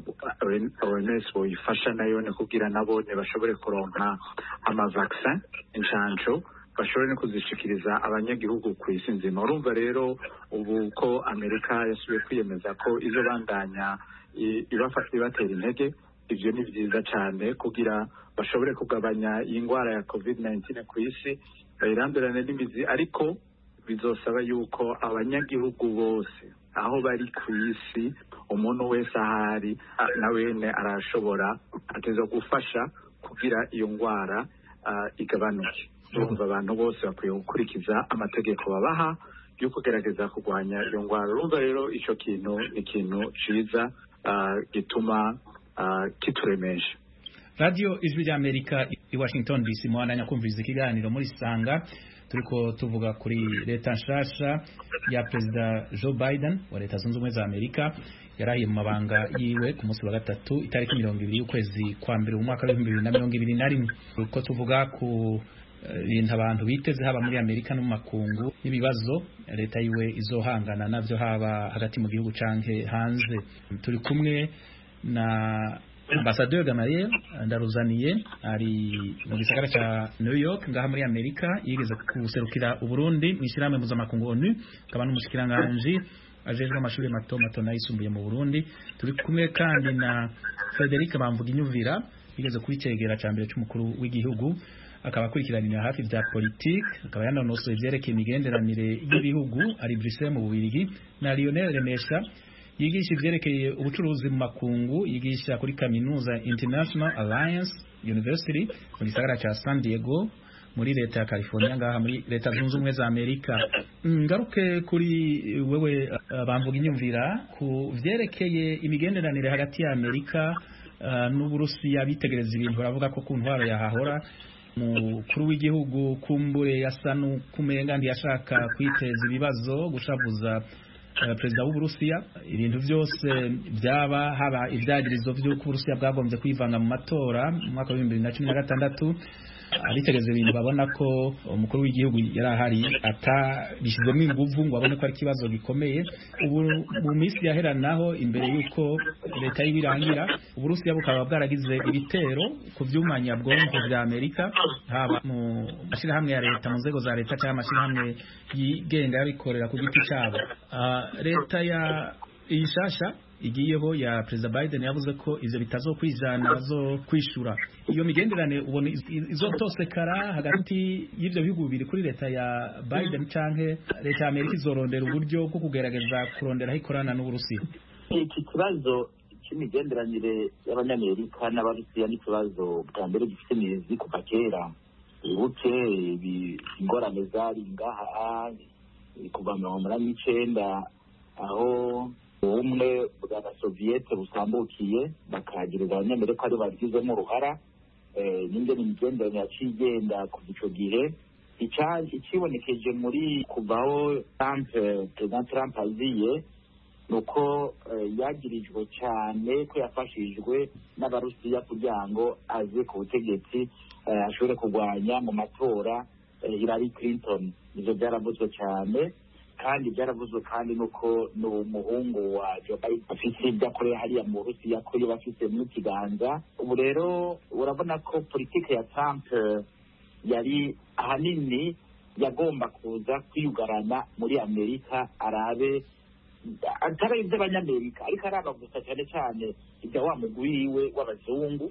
O M S boyifasha nayo ne kugira nabone bashobore kuronka ama vaccin inshanjo bashobore no kuzishikiriza abanyagihugu ku isi nzima. Urumva rero ubu ko Amerika yasubiye kwiyemeza ko izo bandanya ibafasha ibatera intege, ivyo ni vyiza cyane kugira bashobore kugabanya iyi ndwara ya covid nineteen ku isi bayirandurane n'imizi. Ariko bizosaba yuko abanyagihugu bose aho bari ku isi, umuntu wese ahari nawene arashobora ateza gufasha kugira iyo ndwara uh, igabanuke. Urumva abantu bose bakwiye gukurikiza amategeko babaha yo kugerageza kurwanya iyo ndwara. Urumva rero ico kintu ni ikintu ciza uh, gituma uh, kituremesha. Radio Ijwi rya Amerika i Washington D C, mwana kumviriza ikiganiro muri Sanga. Turiko tuvuga kuri leta nshasha ya Perezida Joe Biden wa leta zunze ubumwe za Amerika yarahiye mu mabanga yiwe ku munsi wa gatatu itariki mirongo ibiri y'ukwezi kwa mbere mu mwaka wa bibiri na mirongo ibiri na rimwe. Uko tuvuga ku bintu uh, abantu biteze haba muri Amerika no mu makungu n'ibibazo leta yiwe izohangana navyo haba hagati mu gihugu canke hanze. Turi kumwe na Ambassadeur Gamaliel Ndaruzaniye ari mu gisagara ca New York ngaha muri Amerika, yigeze kuserukira Uburundi mu ishyirahamwe mpuzamakungu O N U, akaba n'umushikiranganji ajejwe amashuri mato mato n'ayisumbuye mu Burundi. Turi kumwe kandi na Frederic Bamvuginyumvira, yigeze kubicegera ca mbere c'umukuru w'igihugu, akaba akurikiranira hafi vya politike, akaba yanonosoye ivyerekeye imigenderanire y'ibihugu, ari Bruxelles mu Bubiligi. Na Lionel Remesha, yigisha ivyerekeye ubucuruzi mu makungu, yigisha kuri kaminuza International Alliance University mu gisagara ca San Diego muri leta ya California ngaha muri leta zunze ubumwe za Amerika. Ngaruke kuri wewe uh, Bamvuginyumvira ku vyerekeye imigenderanire hagati ya Amerika uh, n'Uburusiya, bitegereza ibintu baravuga ko ku ntwaro yahahora mukuru w'igihugu kumbure yasa n'ukumenga ntiyashaka kwiteza ibibazo gushavuza Uh, Perezida w'Uburusiya. Ibintu byose byaba haba ivyagirizo vy'uko Uburusiya bwagombye kwivanga mu matora mu mwaka wa bibiri na cumi na gatandatu, abitegeze ibintu babona ko umukuru w'igihugu yarahari atabishizemo inguvu ngo abone ko ari kibazo gikomeye. Ubu mu minsi yaheranaho imbere yuko leta y'ibirangira, Uburusiya bukaba bwaragize ibitero ku vyumanya bwonko vya Amerika, haba mu mashirahamwe ya leta, mu nzego za leta cyangwa amashirahamwe yigenga yabikorera ku giti cyabo. Uh, leta ya ishasha igiyeho ya Perezida Biden yavuze ko ivyo bitazokwijana zo kwishura. Iyo migenderane ubona izotosekara hagati y'ivyo bihugu bibiri kuri leta ya Biden canke leta ya Amerika izorondera uburyo bwo kugerageza kurondera ikorana n'Uburusiya? Iki kibazo cy'imigenderanire y'Abanyamerika n'Abarusiya ni ikibazo bwa mbere gifite imizi kuva kera. Ubuke ingorane zari ngaha kuva mirongo umunani n'icenda aho ubumwe bwa Soviete busambukiye bakagiriza Abanyamerika ari bagizemo uruhara n'ingene imigenderanire yaciye igenda kuva ico gihe. Ikibonekeje muri kuvaho Trump President Trump aziye ni uko yagirijwe cyane ko yafashijwe n'abarusiya kugira ngo aze ku butegetsi ashobore kurwanya mu matora Hillary Clinton. Ibyo byaravuzwe cyane, kandi byaravuzwe kandi nuko n'umuhungu wa Joe Biden afite ibyo akorera hariya mu Burusiya ko yo bafite mu kiganza. Ubu rero urabona ko politike ya Trump yari ahanini yagomba kuza kwiyugarana muri Amerika, arabe atari iby'abanyamerika ariko araba gusa cyane cyane ibya wa mugwi wiwe w'abazungu.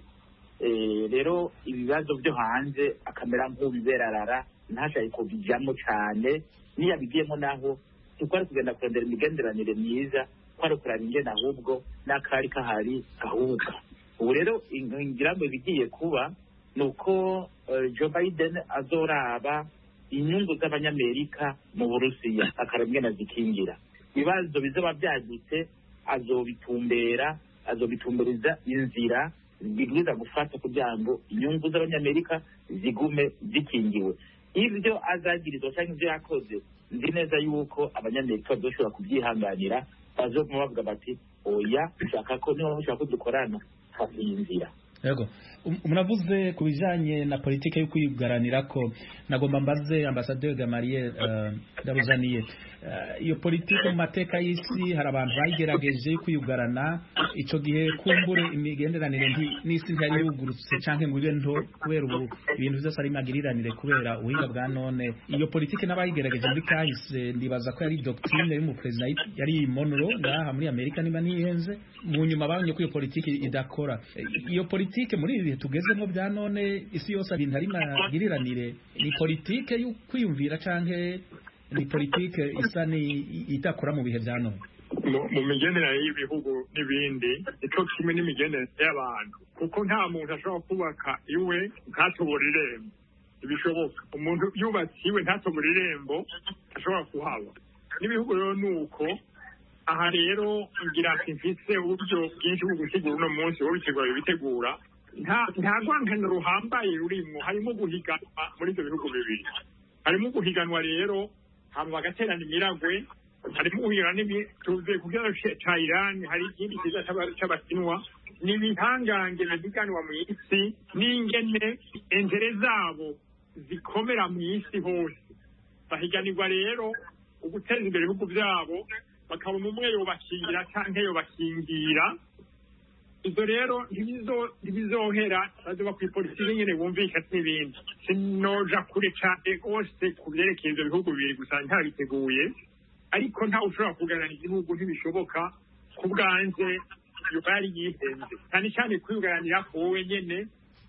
Rero ibibazo byo hanze akamera nk'ubiberarara, ntashaka kubijyamo cyane. Niyo abigiyemo naho tukwari kugenda kurondera imigenderanire myiza, kwari kuraba ingene ahubwo n'akari kahari gahuka. Ubu rero ngira ngo bigiye kuba ni uko Joe Biden azoraba inyungu z'abanyamerika mu Burusiya, akaraba ingene azikingira. Ibibazo bizoba byagitse azobitumbera azobitumbereza inzira bibwiza gufata kugira ngo inyungu z'abanyamerika zigume zikingiwe. Ibyo azagirizwa cyangwa ibyo yakoze, nzi neza yuko abanyamerika bazoshobora kubyihanganira, bazoguma bavuga bati oya ushaka ko niba ushaka ko dukorana hafi y'inzira. Yego, muravuze ku bijanye na politike yo kwigaranira ko nagomba mbaze Ambassadeur Gamaliel uh, Ndaruzaniye, uh, iyo politike mu mateka y'isi hari abantu bayigerageje kwiyugarana, ico gihe kumbure imigenderanire n'isi ntiyari yugurutse canke ngo ibe nto kubera ubu ibintu byose ari magiriranire kubera ubuhinga bwa none. Iyo politike n'abayigerageje muri kahise ndibaza ko yari doctrine y'umu president yari Monroe ngaha muri Amerika niba niyenze, mu nyuma babonye ko iyo politike idakora. Iyo politike muri ibi tugezemo bya none isi yose ibintu ari magiriranire, ni politike yo kwiyumvira canke ni politike isa ni itakora mu bihe bya none? Mu migenderanire y'ibihugu n'ibindi icyo kimwe n'imigenderanire y'abantu, kuko nta muntu ashobora kubaka iwe ntatobora irembo. Ibishoboka umuntu yubatse iwe ntatobora irembo ashobora kuhaba. N'ibihugu rero ni uko. Aha rero ngira ati mfise uburyo bwinshi bwo gutegura uno munsi wo bitegura ibitegura, nta nta rwankano ruhambaye rurimo, harimo guhiganwa muri ibyo bihugu bibiri. Harimo guhiganwa rero hama bagaterana imiragwe, harimo guhiganwa n'ibituze kugira ca Iran, hari ikindi kiza c'abasinwa, n'ibihangange bihiganwa mu isi n'ingene entere zabo zikomera mu isi hose. Bahiganirwa rero uguteza imbere ibihugu byabo, bakabona umwe yobakingira canke yobakingira. Ibyo rero ntibizohera, bazoba kw'ipolitiki nyene bumvikana n'ibindi. Sinoja kure cane gose ku vyerekeye ivyo bihugu bibiri gusa ntabiteguye, ariko ntawe ushobora kuganira igihugu ntibishoboka. Ku bwanje yoba yari yihenze cyane cyane kwiyugaranira ko wowe nyene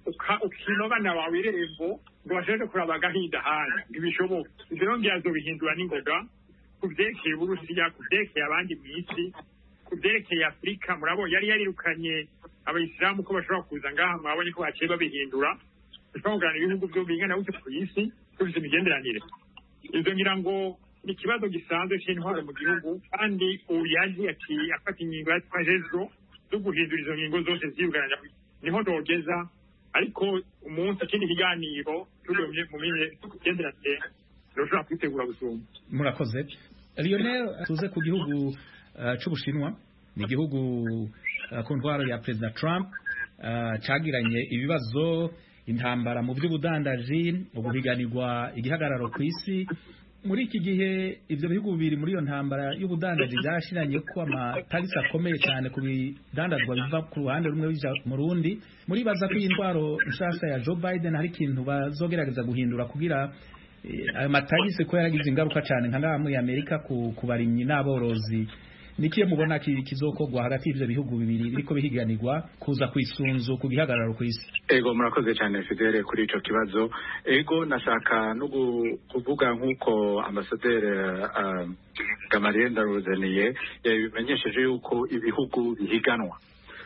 ukinobana wawe irembo ngo bashobore kuraba agahinda hanze, ntibishoboka. Ivyo rero ngira azobihindura n'ingoga ku vyerekeye Uburusiya, ku vyerekeye abandi mu isi, ku vyerekeye Afurika. Murabona yari yarirukanye abayisilamu ko bashobora kuza ngaha, mwabonye ko baciye babihindura. Bashobora kuganira ibihugu vyo bingana gute ku isi tufise imigenderanire. Ivyo ngira ngo ni ikibazo gisanzwe c'intwaro mu gihugu, kandi ubu yaje ati afata ingingo yatwaje ejo zo guhindura izo ngingo zose ziyugaranya. Niho ndogeza, ariko umunsi ikindi kiganiro tugomye mu migenderanire ntushobora kwitegura gusumba. Murakoze. Lionel, tuze ku gihugu uh, c'Ubushinwa, ni igihugu uh, ku ntwaro ya President Trump uh, cagiranye ibibazo, intambara mu by'ubudandaji, uguhiganirwa igihagararo ku isi. Muri iki gihe ivyo bihugu bibiri muri iyo ntambara y'ubudandaji byashiranye ko amatagisi akomeye cyane ku bidandazwa biva ku ruhande rumwe bija mu rundi. Muri baza ko intwaro nshasha ya Joe Biden hari ikintu bazogerageza guhindura kugira ayo matagisi ko yaragize ingaruka cyane nka ngaha muri Amerika ku barimyi n'aborozi. Nikiye mubona kizokogwa hagati y'ivyo bihugu bibiri biriko bihiganirwa kuza kwisunzu ku gihagararo ku isi? Ego murakoze cyane Fidele kuri ico kibazo. Ego nashaka no kuvuga nkuko Ambassadeur uh, Gamaliel Ndaruzaniye yabimenyesheje yuko ibihugu bihiganwa.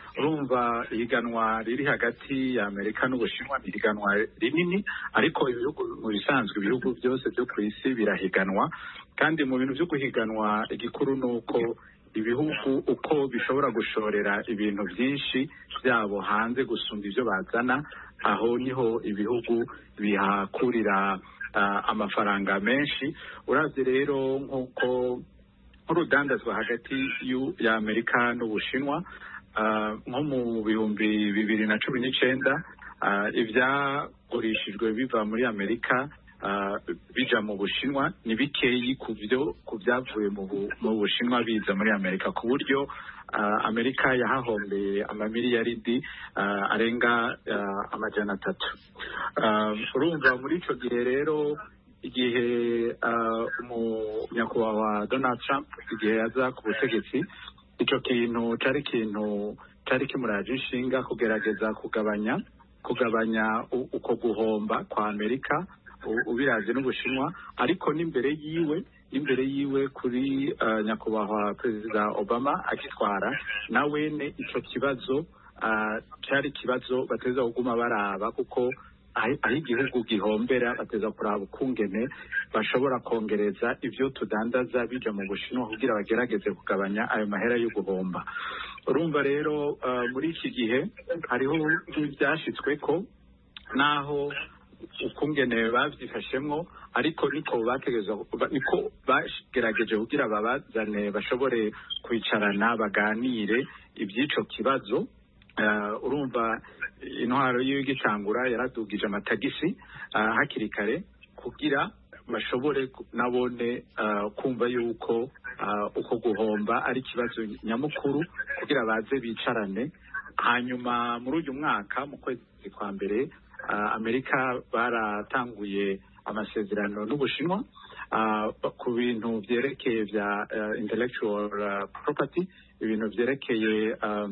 Urumva ihiganwa riri hagati ya Amerika n'Ubushinwa, ihiganwa rinini, ariko ibihugu mu bisanzwe ibihugu byose byo ku isi birahiganwa. Kandi mu bintu byo guhiganwa igikuru nuko ibihugu uko bishobora gushorera ibintu byinshi byabo hanze gusumba ibyo bazana, aho niho ibihugu bihakurira uh, amafaranga menshi. Uravye rero nkuko nk'urudandazwa hagati ya Amerika n'Ubushinwa nko mu bihumbi bibiri na cumi n'icenda ivyagurishijwe biva muri Amerika bija mu Bushinwa ni bikeyi kuvyo kuvyavuye mu Bushinwa biza muri Amerika, ku buryo Amerika yahahombeye amamiliyaridi arenga amajana atatu. Urumva muri ico gihe rero igihe nyakubahwa Donald Trump igihe yaza ku butegetsi, ico kintu cari kintu cari kimuraje inshinga kugerageza kugabanya kugabanya uko guhomba kwa Amerika ubiraje n'Ubushinwa, ariko n'imbere yiwe imbere yiwe kuri uh, nyakubahwa Perezida Obama akitwara nawene ico kibazo uh, cyari kibazo bateza kuguma baraba, kuko aho igihugu gihombera bateza kuraba ukungene bashobora kongereza ivyo tudandaza bija mu Bushinwa kugira bagerageze kugabanya ayo mahera yo guhomba. Urumva rero uh, muri iki gihe hariho byashitsweko naho ukungene bavyifashemwo, ariko niko bategeza niko bagerageje kugira babazane bashobore kwicarana baganire iby'ico kibazo. Uh, urumva intwaro y'igicangura yaradugije amatagisi uh, hakiri kare kugira bashobore nabone uh, kumva yuko uh, uko guhomba ari kibazo nyamukuru kugira baze bicarane. Hanyuma muri uyu mwaka mu kwezi kwa mbere uh, Amerika baratanguye amasezerano n'Ubushinwa uh, ku bintu vyerekeye vya uh, intellectual uh, property, ibintu vyerekeye uh,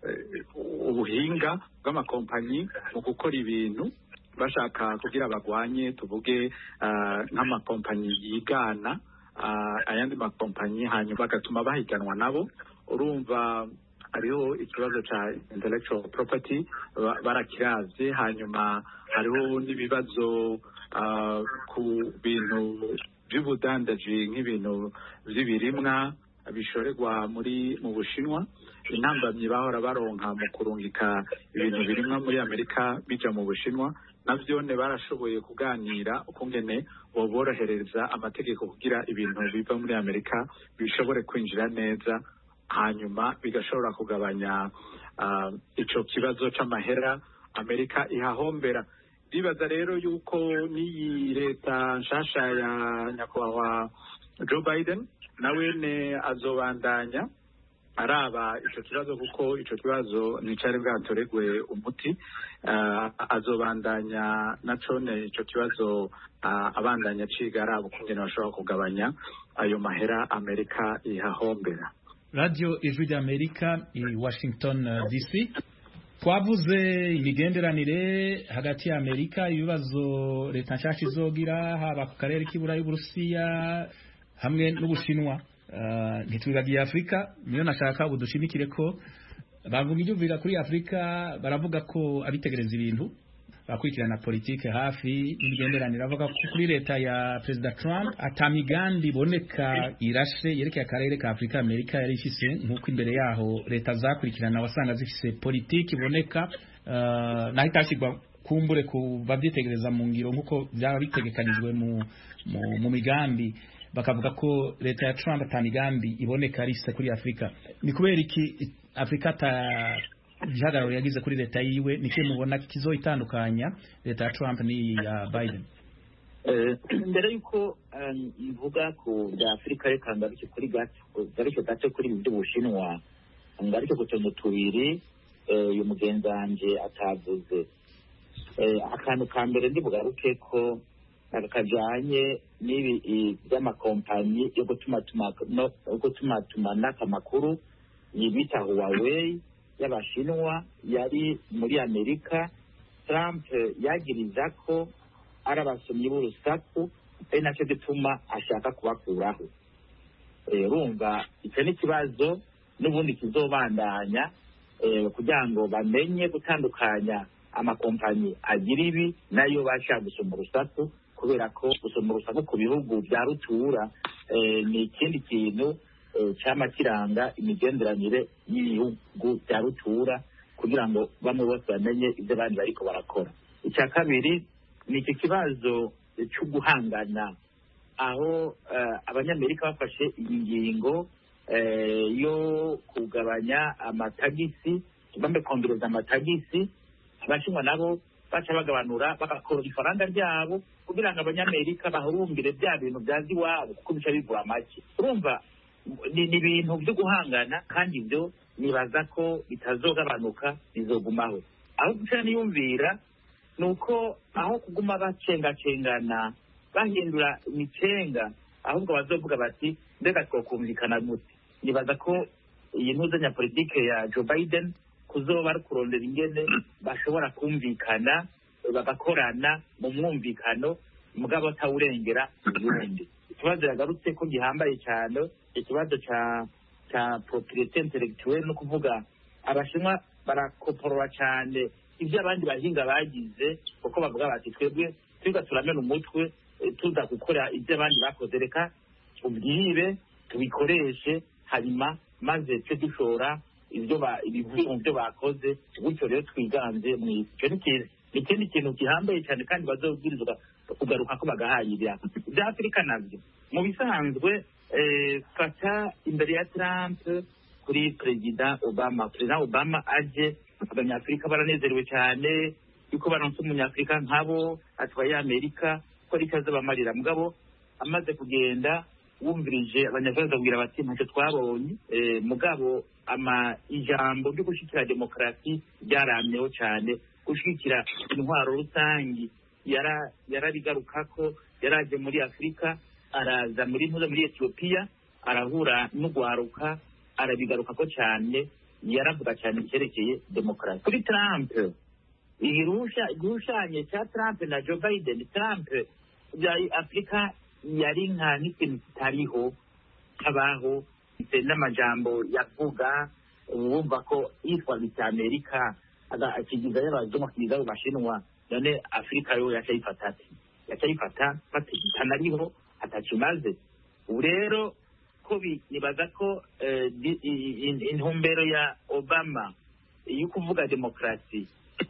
ubuhinga bw'amakompanyi mu gukora ibintu bashaka kugira bagwanye tuvuge uh, nk'amakompanyi yigana uh, ayandi makompanyi hanyuma bagatuma bahiganwa nabo. Urumva hariho ikibazo ca intellectual property barakiravye, hanyuma hariho n'ibibazo uh, ku bintu by'ubudandaji nk'ibintu vy'ibirimwa bishorerwa muri mu Bushinwa. Intambamyi bahora baronka mu kurungika ibintu birimwa muri Amerika bija mu Bushinwa navyone barashoboye kuganira ukungene boborohereza amategeko kugira ibintu biva muri Amerika bishobore kwinjira neza, hanyuma bigashobora kugabanya uh, ico kibazo c'amahera Amerika ihahombera. Ndibaza rero yuko n'iyi leta nshasha ya nyakubahwa Joe Biden nawene azobandanya araba ico kibazo, kuko ico kibazo nicari bwatoregwe umuti. Uh, azobandanya nacone ico kibazo uh, abandanya ciga araba ukungene bashobora kugabanya ayo mahera Amerika ihahombera. Radio Ijwi ry'Amerika i Washington D C. Twavuze imigenderanire hagati ya Amerika, ibibazo leta nshasha izogira haba ku karere k'Iburayi y'Uburusiya hamwe n'Ubushinwa. Uh, ntitwibagiye Afrika, niyo nashaka ubudushimikire ko bavuga ibyumvira kuri Afrika, baravuga ko abitegereza ibintu bakurikirana politike hafi n'imigenderanire. Avuga ko kuri leta ya Perezida Trump atamigandi iboneka irashe yerekeye akarere ka Afrika Amerika yari ifise, nk'uko imbere yaho leta zakurikirana wasanga zifise politike iboneka uh, naho itashigwa kumbure ku bavyitegereza mu ngiro nk'uko byaba bitegekanijwe mu, mu, mu migambi. Bakavuga ko leta ya Trump atamigambi iboneka risa kuri Afrika. Ni kubera iki Afrika ta gihagararo yagize kuri leta yiwe? Niki mubona kizoitandukanya leta ya Trump ni ya Biden? Eh mbere yuko mvuga ku bya Afrika reka ngaruke kuri gato garuke gato kuri by'Ubushinwa, ngaruke gutonye tubiri uyu mugenzanje atavuze. Eh akantu ka mbere ndi bugaruke ko akajanye n'ibi by'amakompanyi yo gutuma tuma no gutuma tumana kamakuru yibita Huawei y'Abashinwa yari muri Amerika. Trump yagiriza ko ari abasomyi b'urusaku, ari nacyo gituma ashaka kubakuraho. Urumva icyo ni ikibazo n'ubundi kizobandanya kugira ngo bamenye gutandukanya amakompanyi agira ibi nayo bashaka gusoma urusaku, kubera ko gusoma urusaku ku bihugu bya rutura ni ikindi kintu cyama kiranga imigenderanire y'ibihugu bya rutura, kugira ngo bamwe bose bamenye ibyo abandi bariko barakora. Icya kabiri ni iki kibazo cyo guhangana aho abanyamerika bafashe iyi ngingo yo kugabanya amatagisi bambe kongereza amatagisi, abashinwa nabo baca bagabanura bagakora ifaranga ryabo kugira ngo abanyamerika bahurumbire bya bintu byazi iwabo kuko bica bigura make. Urumva ni ibintu byo guhangana, kandi ibyo nibaza ko bitazogabanuka bizogumaho. Aho guca niyumvira ni uko aho kuguma bacengacengana bahindura imicenga, ahubwo bazovuga bati mbega twokumvikana gute. Nibaza ko iyi ntuzanya politike ya Joe Biden kuzoba ari kurondera ingene bashobora kumvikana bagakorana mu mwumvikano mugabo atawurengera ubundi. Ikibazo yagarutse ko gihambaye cyane, ikibazo ca ca propriété intellectuelle, no kuvuga abashinwa barakoporora cyane ibyo abandi bahinga bagize, kuko bavuga bati twebwe twiga turamena umutwe tuza gukora ibyo abandi bakoze, reka ubwire tubikoreshe hanyuma maze twe dushora ibyo ibivuga byo bakoze, gutyo rero twiganze mu icyo n'ikindi kintu gihambaye cyane kandi bazobwirizwa kugaruka ko bagahayira bya Afurika nabyo. Mu bisanzwe fata imbere ya Trump kuri Perezida Obama, Perezida Obama aje abanyafurika baranezerewe cyane yuko baronse umunyafurika nkabo atwaye Amerika ko ari cyaza bamarira. Mugabo amaze kugenda wumvirije abanyafurika babwira bati ntacyo twabonye, mugabo ama ijambo ryo gushikira demokarasi ryaramyeho cyane, gushikira intwaro rusangi yara yarabigarukako. Yaraje muri Afurika, araza muri mpuza muri Ethiopia, arahura n'ugwaruka, arabigarukako cyane, yaravuga cyane cyerekeye demokarasi. Kuri Trump ihirusha igishanye cya Trump na Joe Biden, Trump ya Afurika yari nka n'ikintu kitariho habaho n'amajambo yavuga, wumva ko yitwa Amerika akigiza y'abazungu akigiza abo bashinwa, none Afurika yo yacayifata ati yacayifata batigitana ariho atakimaze. Ubu rero ko nibaza ko intumbero ya Obama yo kuvuga demokarasi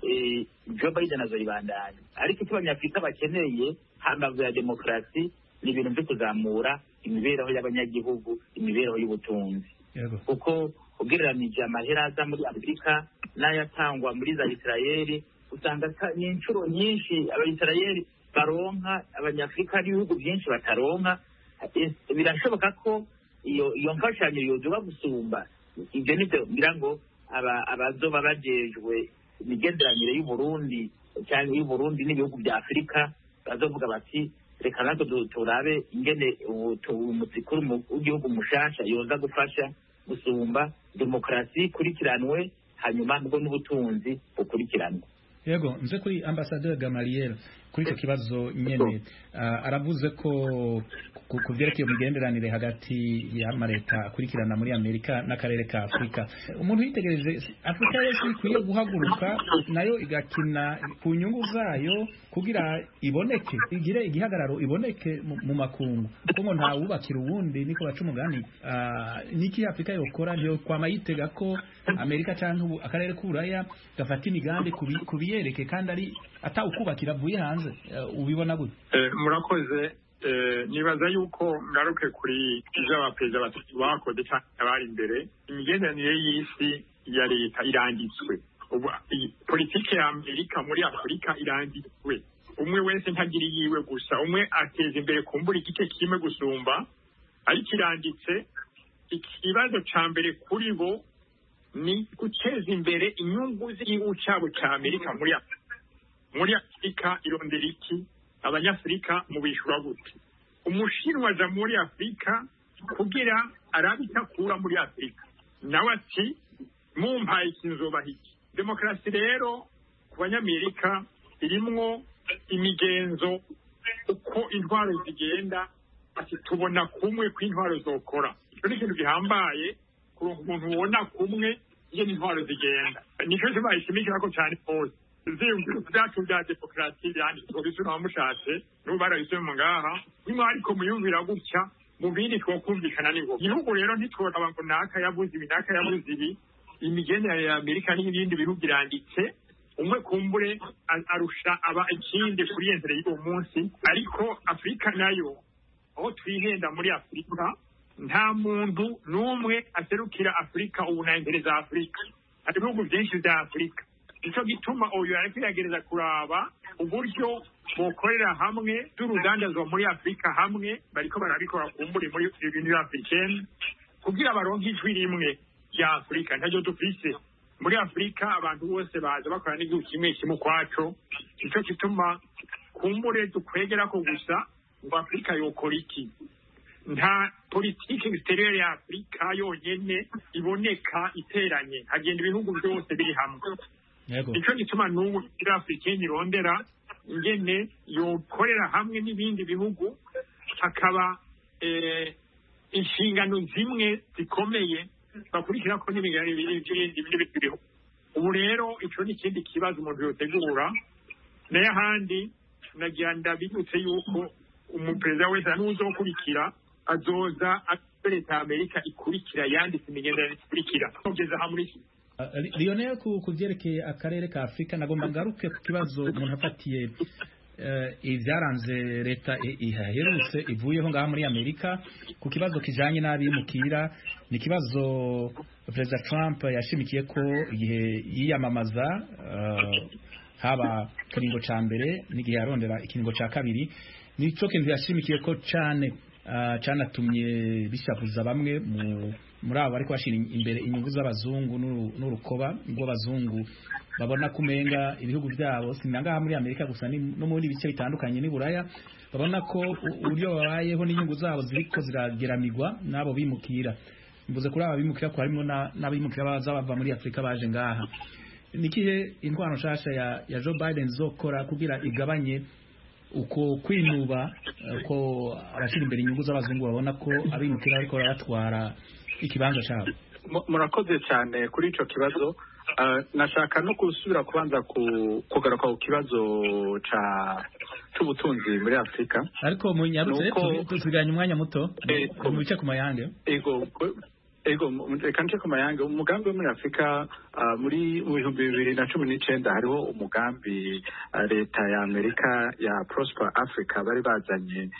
Joe Biden azoyibandanya, ariko icyo abanyafurika bakeneye hambavu ya demokarasi ni ibintu byo kuzamura imibereho y'abanyagihugu, imibereho y'ubutunzi, kuko ugereranije amahera aza muri Afurika n'ayatangwa muri za Israeli usanga ni inshuro nyinshi abayisirayeli baronka, abanyafurika n'ibihugu byinshi bataronka. Birashoboka ko iyo iyo mfashanyo yozoba gusumba. Ibyo nibyo ngira ngo abazoba bajejwe imigenderanire y'u Burundi cyangwa y'u Burundi n'ibihugu bya Afurika bazovuga bati reka natwe turabe ingene umutikuru w'igihugu mushasha yoza gufasha gusumba demokarasi kurikiranwe, hanyuma nubwo n'ubutunzi bukurikiranwe. Yego, nze kuri Ambassadeur Gamaliel kuri icyo kibazo nyene, uh, aravuze ko ku vyerekeye imigenderanire hagati y'amareta akurikirana muri Amerika n'akarere ka Afurika, umuntu yitegereje Afurika yose ikwiye guhaguruka nayo igakina ku nyungu zayo kugira iboneke, igire igihagararo, iboneke mu makungu, kuko nta wubakira uwundi, niko baca umugani. Uh, niki Afurika yokora ntiyo kwama yitega ko Amerika cyangwa akarere k'Uburaya gafata imigambi kubiyereke kandi ari atawukubakira avuye hanze. Ubibona gute? Murakoze. Nibaza yuko ngaruke kuri ivyo abaperezida batatu bakoze cyane abari imbere. Imigenderanire y'isi ya leta iranditswe, politike ya Amerika muri Afurika iranditswe, umwe wese ntagira yiwe gusa, umwe ateza imbere kumbura igice kimwe gusumba, ariko iranditse. Ikibazo ca mbere kuri bo ni guteza imbere inyungu z'igihugu cyabo cya Amerika muri Afurika. Muri Afurika irondera iki? Abanyafurika mubishura gute? Umushinwa aja muri Afurika kugira arabitakura muri Afurika, nawe ati mumpaye ikinzoba hiki. Demokarasi rero ku banyamerika irimwo imigenzo, uko intwaro zigenda, ati tubona kumwe ko intwaro zokora. Icyo ni ikintu gihambaye kuronka umuntu ubona kumwe iyo intwaro zigenda. Nicyo bayishimikira ko cyane hose ziyumvira byacu bya demokarasi yanditswe bisura bamushatse n'ubu barabisemo ngaha, nimwe ariko muyumvira gutya mu bindi twokumvikana ni ngo igihugu rero ntitworaba ngo naka yabuze ibi naka yabuze ibi. Imigenderanire ya Amerika n'ibindi bihugu iranditse, umwe kumbure arusha aba ikindi kuri entere y'uwo munsi, ariko Afurika nayo aho twihenda muri afurika nta muntu n'umwe aserukira afurika ubu na imbere za afurika hari ibihugu byinshi bya afurika nicyo gituma uyu ari kwiyagereza kuraba uburyo bokorera hamwe by'urudandazwa muri afurika hamwe bariko barabikora kumbure muri ibintu africaine kugira baronke ijwi rimwe rya afurika ntaryo dufise muri afurika abantu bose baza bakora n'igihugu kimwe kimwe ukwaco nicyo gituma kumbure dukwegera ko gusa ngo afurika yokora iki nta politiki exterior ya afurika yonyene iboneka iteranye hagenda ibihugu byose biri hamwe nicyo gituma n'ubu muri afurika irondera ingene yokorera hamwe n'ibindi bihugu hakaba inshingano zimwe zikomeye bakurikira ko n'ibindi bihugu ubu rero ico ni ikindi kibazo umuntu yotegura nayo ahandi nagira ndabibutse yuko umuperezida wese n'uzokurikira azoza leta ya Amerika ikurikira yanditse imigenderanire ikurikira kugeza hamwe Lionel ku kuvyerekeye akarere ka Afrika nagomba ngaruke ku kibazo umuntu afatiye ivyaranze leta ihaherutse ivuyeho ngaha muri Amerika ku kibazo kijanye n'abimukira ni kibazo President Trump yashimikiye ko igihe yiyamamaza haba kiringo ca mbere n'igihe yarondera ikiringo ca kabiri nico kintu yashimikiye ko cane canatumye bishavuza bamwe mu muri abo ariko bashira imbere inyungu z'abazungu n'urukoba rw'abazungu babona kumenga ibihugu byabo sinanga muri Amerika gusa no muri bice bitandukanye ni Buraya babona ko uburyo babayeho n'inyungu zabo ziriko zirageramigwa nabo bimukira mvuze kuri aba bimukira ko harimo n'abimukira baza bava muri Afrika baje ngaha nikihe intwaro nshasha ya, ya Joe Biden zokora kugira igabanye uko kwinuba ko abashira imbere inyungu z'abazungu babona ko abimukira ariko baratwara ikibanza cyabo. Murakoze cyane kuri ico kibazo. Uh, nashaka no gusubira kubanza kugaruka ku kibazo ca c'ubutunzi muri Afrika ariko mu nyarutse tusiganye umwanya muto mu bice ku mayange ego ego kanje ku mayange umugambi wo muri Afrika uh, muri mu bihumbi bibiri na cumi n'icenda hariho umugambi uh, leta ya Amerika ya Prosper Africa bari bazanye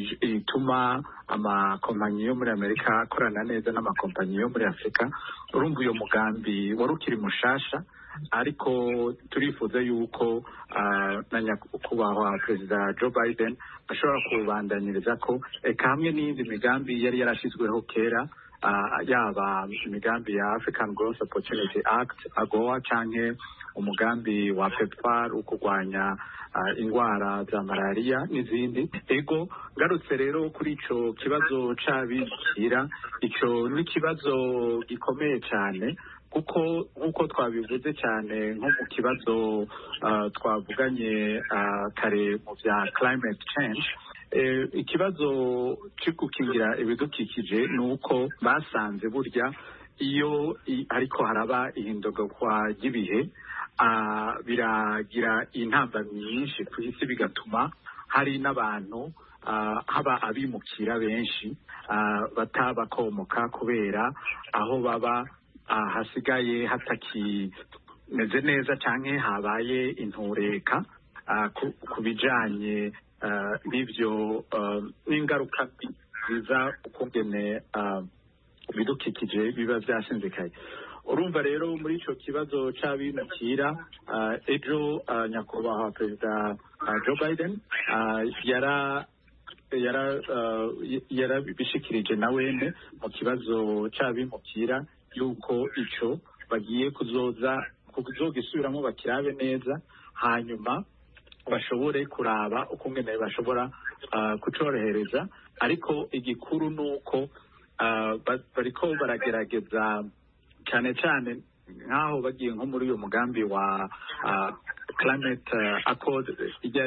ituma amakompanyi yo muri Amerika akorana neza n'amakompanyi yo muri Afrika urumva uyo mugambi warukiri mushasha ariko turifuza yuko uh, na nyakubahwa President Joe Biden ashobora kubandanyiriza ko eka hamwe n'indi migambi yari yarashizweho kera uh, yaba imigambi ya African Growth Opportunity Act AGOA canke umugambi wa PEPFAR ukugwanya uh, ingwara za malaria n'izindi ego garutse rero kuri ico kibazo c'abikira ico ni kibazo gikomeye cyane kuko nkuko twabivuze cyane nko mu kibazo uh, twavuganye uh, kare mu vya climate change eh, ikibazo cy'ugukingira ibidukikije nuko basanze burya iyo ariko haraba ihindurwa ry'ibihe Uh, biragira intambamyi nyinshi ku isi bigatuma hari n'abantu uh, haba abimukira benshi uh, batabakomoka kubera aho baba uh, hasigaye hatakimeze neza canke habaye intureka uh, ku, ku bijanye uh, n'ivyo uh, n'ingaruka ziza ukungene uh, bidukikije biba vyasinzikaye urumva rero muri ico kibazo c'abimukira uh, ejo uh, nyakubahwa perezida uh, Joe Biden uh, yara yara uh, yara bishikirije nawene mu kibazo c'abimukira yuko ico bagiye kuzoza kuzogisubiramo bakirabe neza hanyuma bashobore kuraba ukungene bashobora uh, kucorohereza ariko igikuru nuko uh, bariko baragerageza cyane cyane nkaho bagiye nko muri uyu mugambi wa uh, climate uh, accord ijya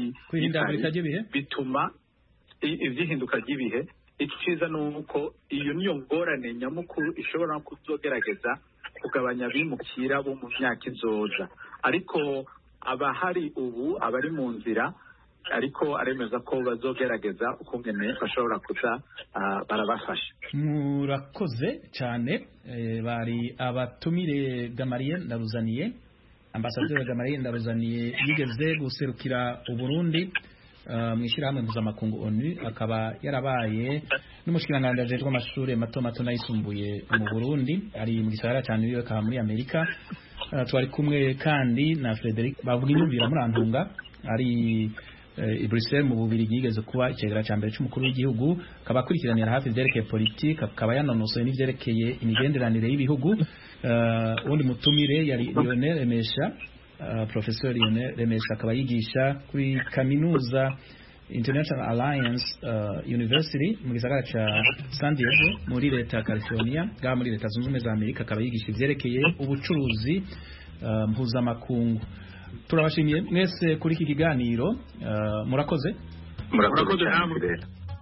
bituma ivyihinduka ry'ibihe iciza nuko iyo niyo ngorane nyamukuru ishobora kuzogerageza kugabanya bimukira bo mu myaka izoza ariko abahari ubu abari mu nzira ariko aremeza ko bazogerageza ukungene bashobora kuza uh, barabafasha. Murakoze cyane e, bari abatumire Gamaliel Ndaruzaniye ambasaderi Gamaliel Ndaruzaniye yigeze guserukira u Burundi uh, mu ishyirahamwe mpuzamakungu ONU, akaba yarabaye n'umushikiranganji ajejwe amashuri mato mato n'ayisumbuye mu Burundi, ari mu gisagara cya New York muri Amerika. Uh, twari kumwe kandi na Frederic bavuga inyumvira muri Antunga, ari i Bruxelles mu Bubiligi, yigeze kuba icegera cya mbere cy'umukuru w'igihugu, akaba akurikiranira hafi ivyerekeye politike, akaba yanonosoye n'ivyerekeye imigenderanire y'ibihugu. Uh, undi mutumire yari Lionel Remesha, uh, Professor Lionel Remesha, akaba yigisha kuri kaminuza International Alliance uh, University mu gisagara ca San Diego muri leta ya California, ga muri leta zunze ubumwe za Amerika, akaba yigisha ivyerekeye ubucuruzi uh, mpuzamakungu. Turabashimiye mwese kuri iki kiganiro, uh, murakoze murakoze namwe.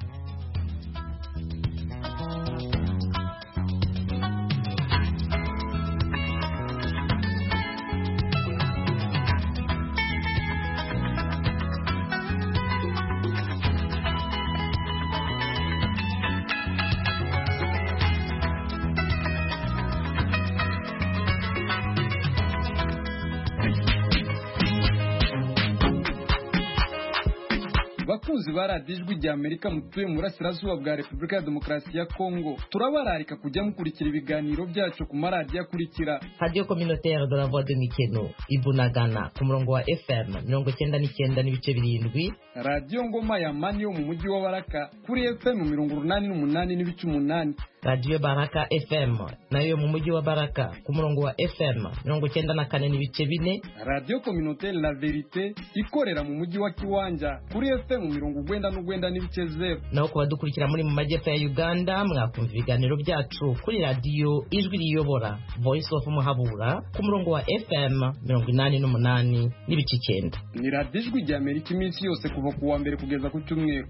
Bakunzi baradijwe rya Amerika mutuye mu burasirazuba bwa Repubulika ya Demokarasi ya Kongo, turabararika kujya mukurikira ibiganiro byacu ku maradiyo akurikira: Radio Communautaire de la Voix de Mikeno Ibunagana ku murongo wa F M mirongo icyenda n'icyenda n'ibice birindwi, Radio Ngoma ya Mani yo mu mujyi wa Baraka kuri F M mirongo umunani n'umunani n'ibice umunani, Radio Baraka F M nayo mu mujyi wa Baraka ku murongo wa F M mirongo icyenda na kane n'ibice bine, Radio Communautaire La Verite ikorera mu mujyi wa Kiwanja kuri F M mirongo ugwenda n'ugwenda n'ibice zero. Naho kuba dukurikira muri mu majyepfo ya Uganda, mwakumva ibiganiro byacu kuri Radio Ijwi Riyobora Voice of Muhabura ku murongo wa F M mirongo inani n'umunani n'ibice icyenda. Ni Radio Ijwi rya Amerika iminsi yose kuva ku wa mbere kugeza ku cyumweru.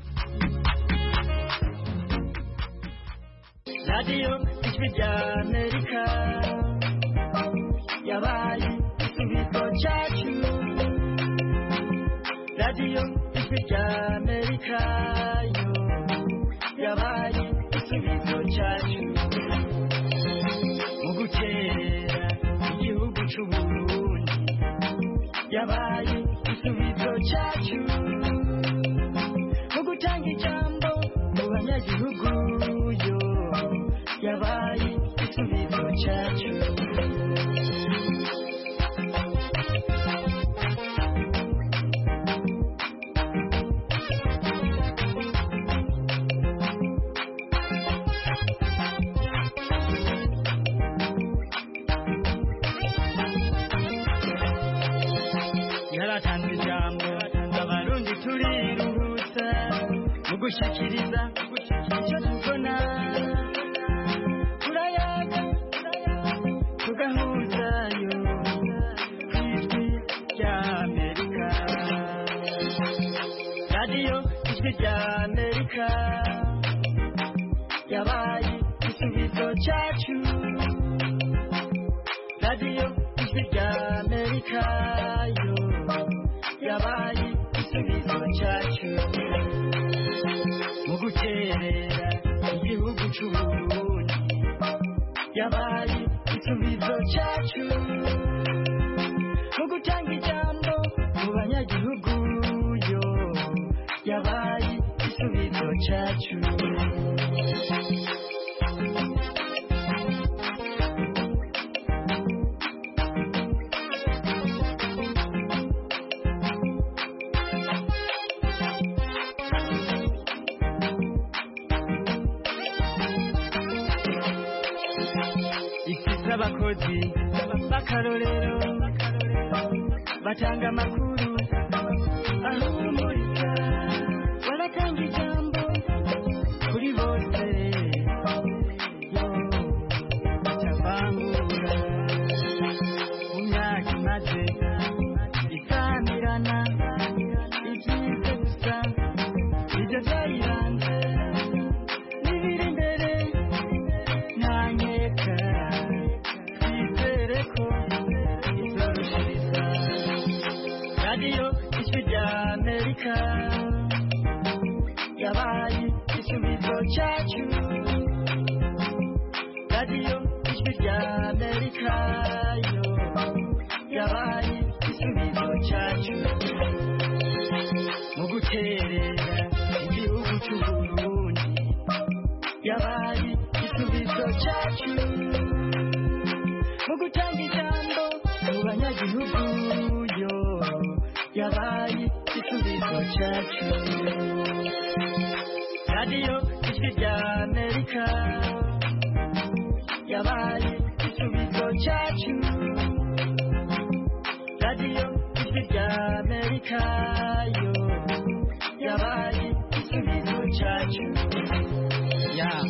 Radio Ijwi rya Amerika yabaye igisubizo cyacu. Radio Ijwi rya Amerika yo yabaye igisubizo cyacu. Mu gukerera igihugu cy'u Burundi yabaye igisubizo cyacu. Mu gutanga ijambo mu banyagihugu yo yabaye igisubizo cyacu. Yaratanze ijambo abarundi turiruhutsa mu gushikiriza icyo tubona. Turayaga tugahuzayo Ijwi rya Amerika. Radio Ijwi rya Amerika yabaye igisubizo cyacu. Radio Ijwi rya Amerika yo yabaye igisubizo cyacu. Mu gukerera igihugu cy'u Burundi yabaye igisubizo cyacu. Mu gutanga ijambo mu banyagihugu yo yabaye igisubizo cyacu. Abakozi bakarorero batanga amakuru ahumuriza, baratanga ijambo kuri bose yo batavangura. Mu myaka imaze isamirana igize gusa ibyo byayiranze n'ibiri imbere nta nkeka. Radio Ijwi rya Amerika yabaye igisubizo cyacu mu gutanga ijambo mu banyagihugu yo yabaye igisubizo cyacu radiyo ijwi rya amerika yabaye igisubizo cyacu radiyo ijwi rya amerika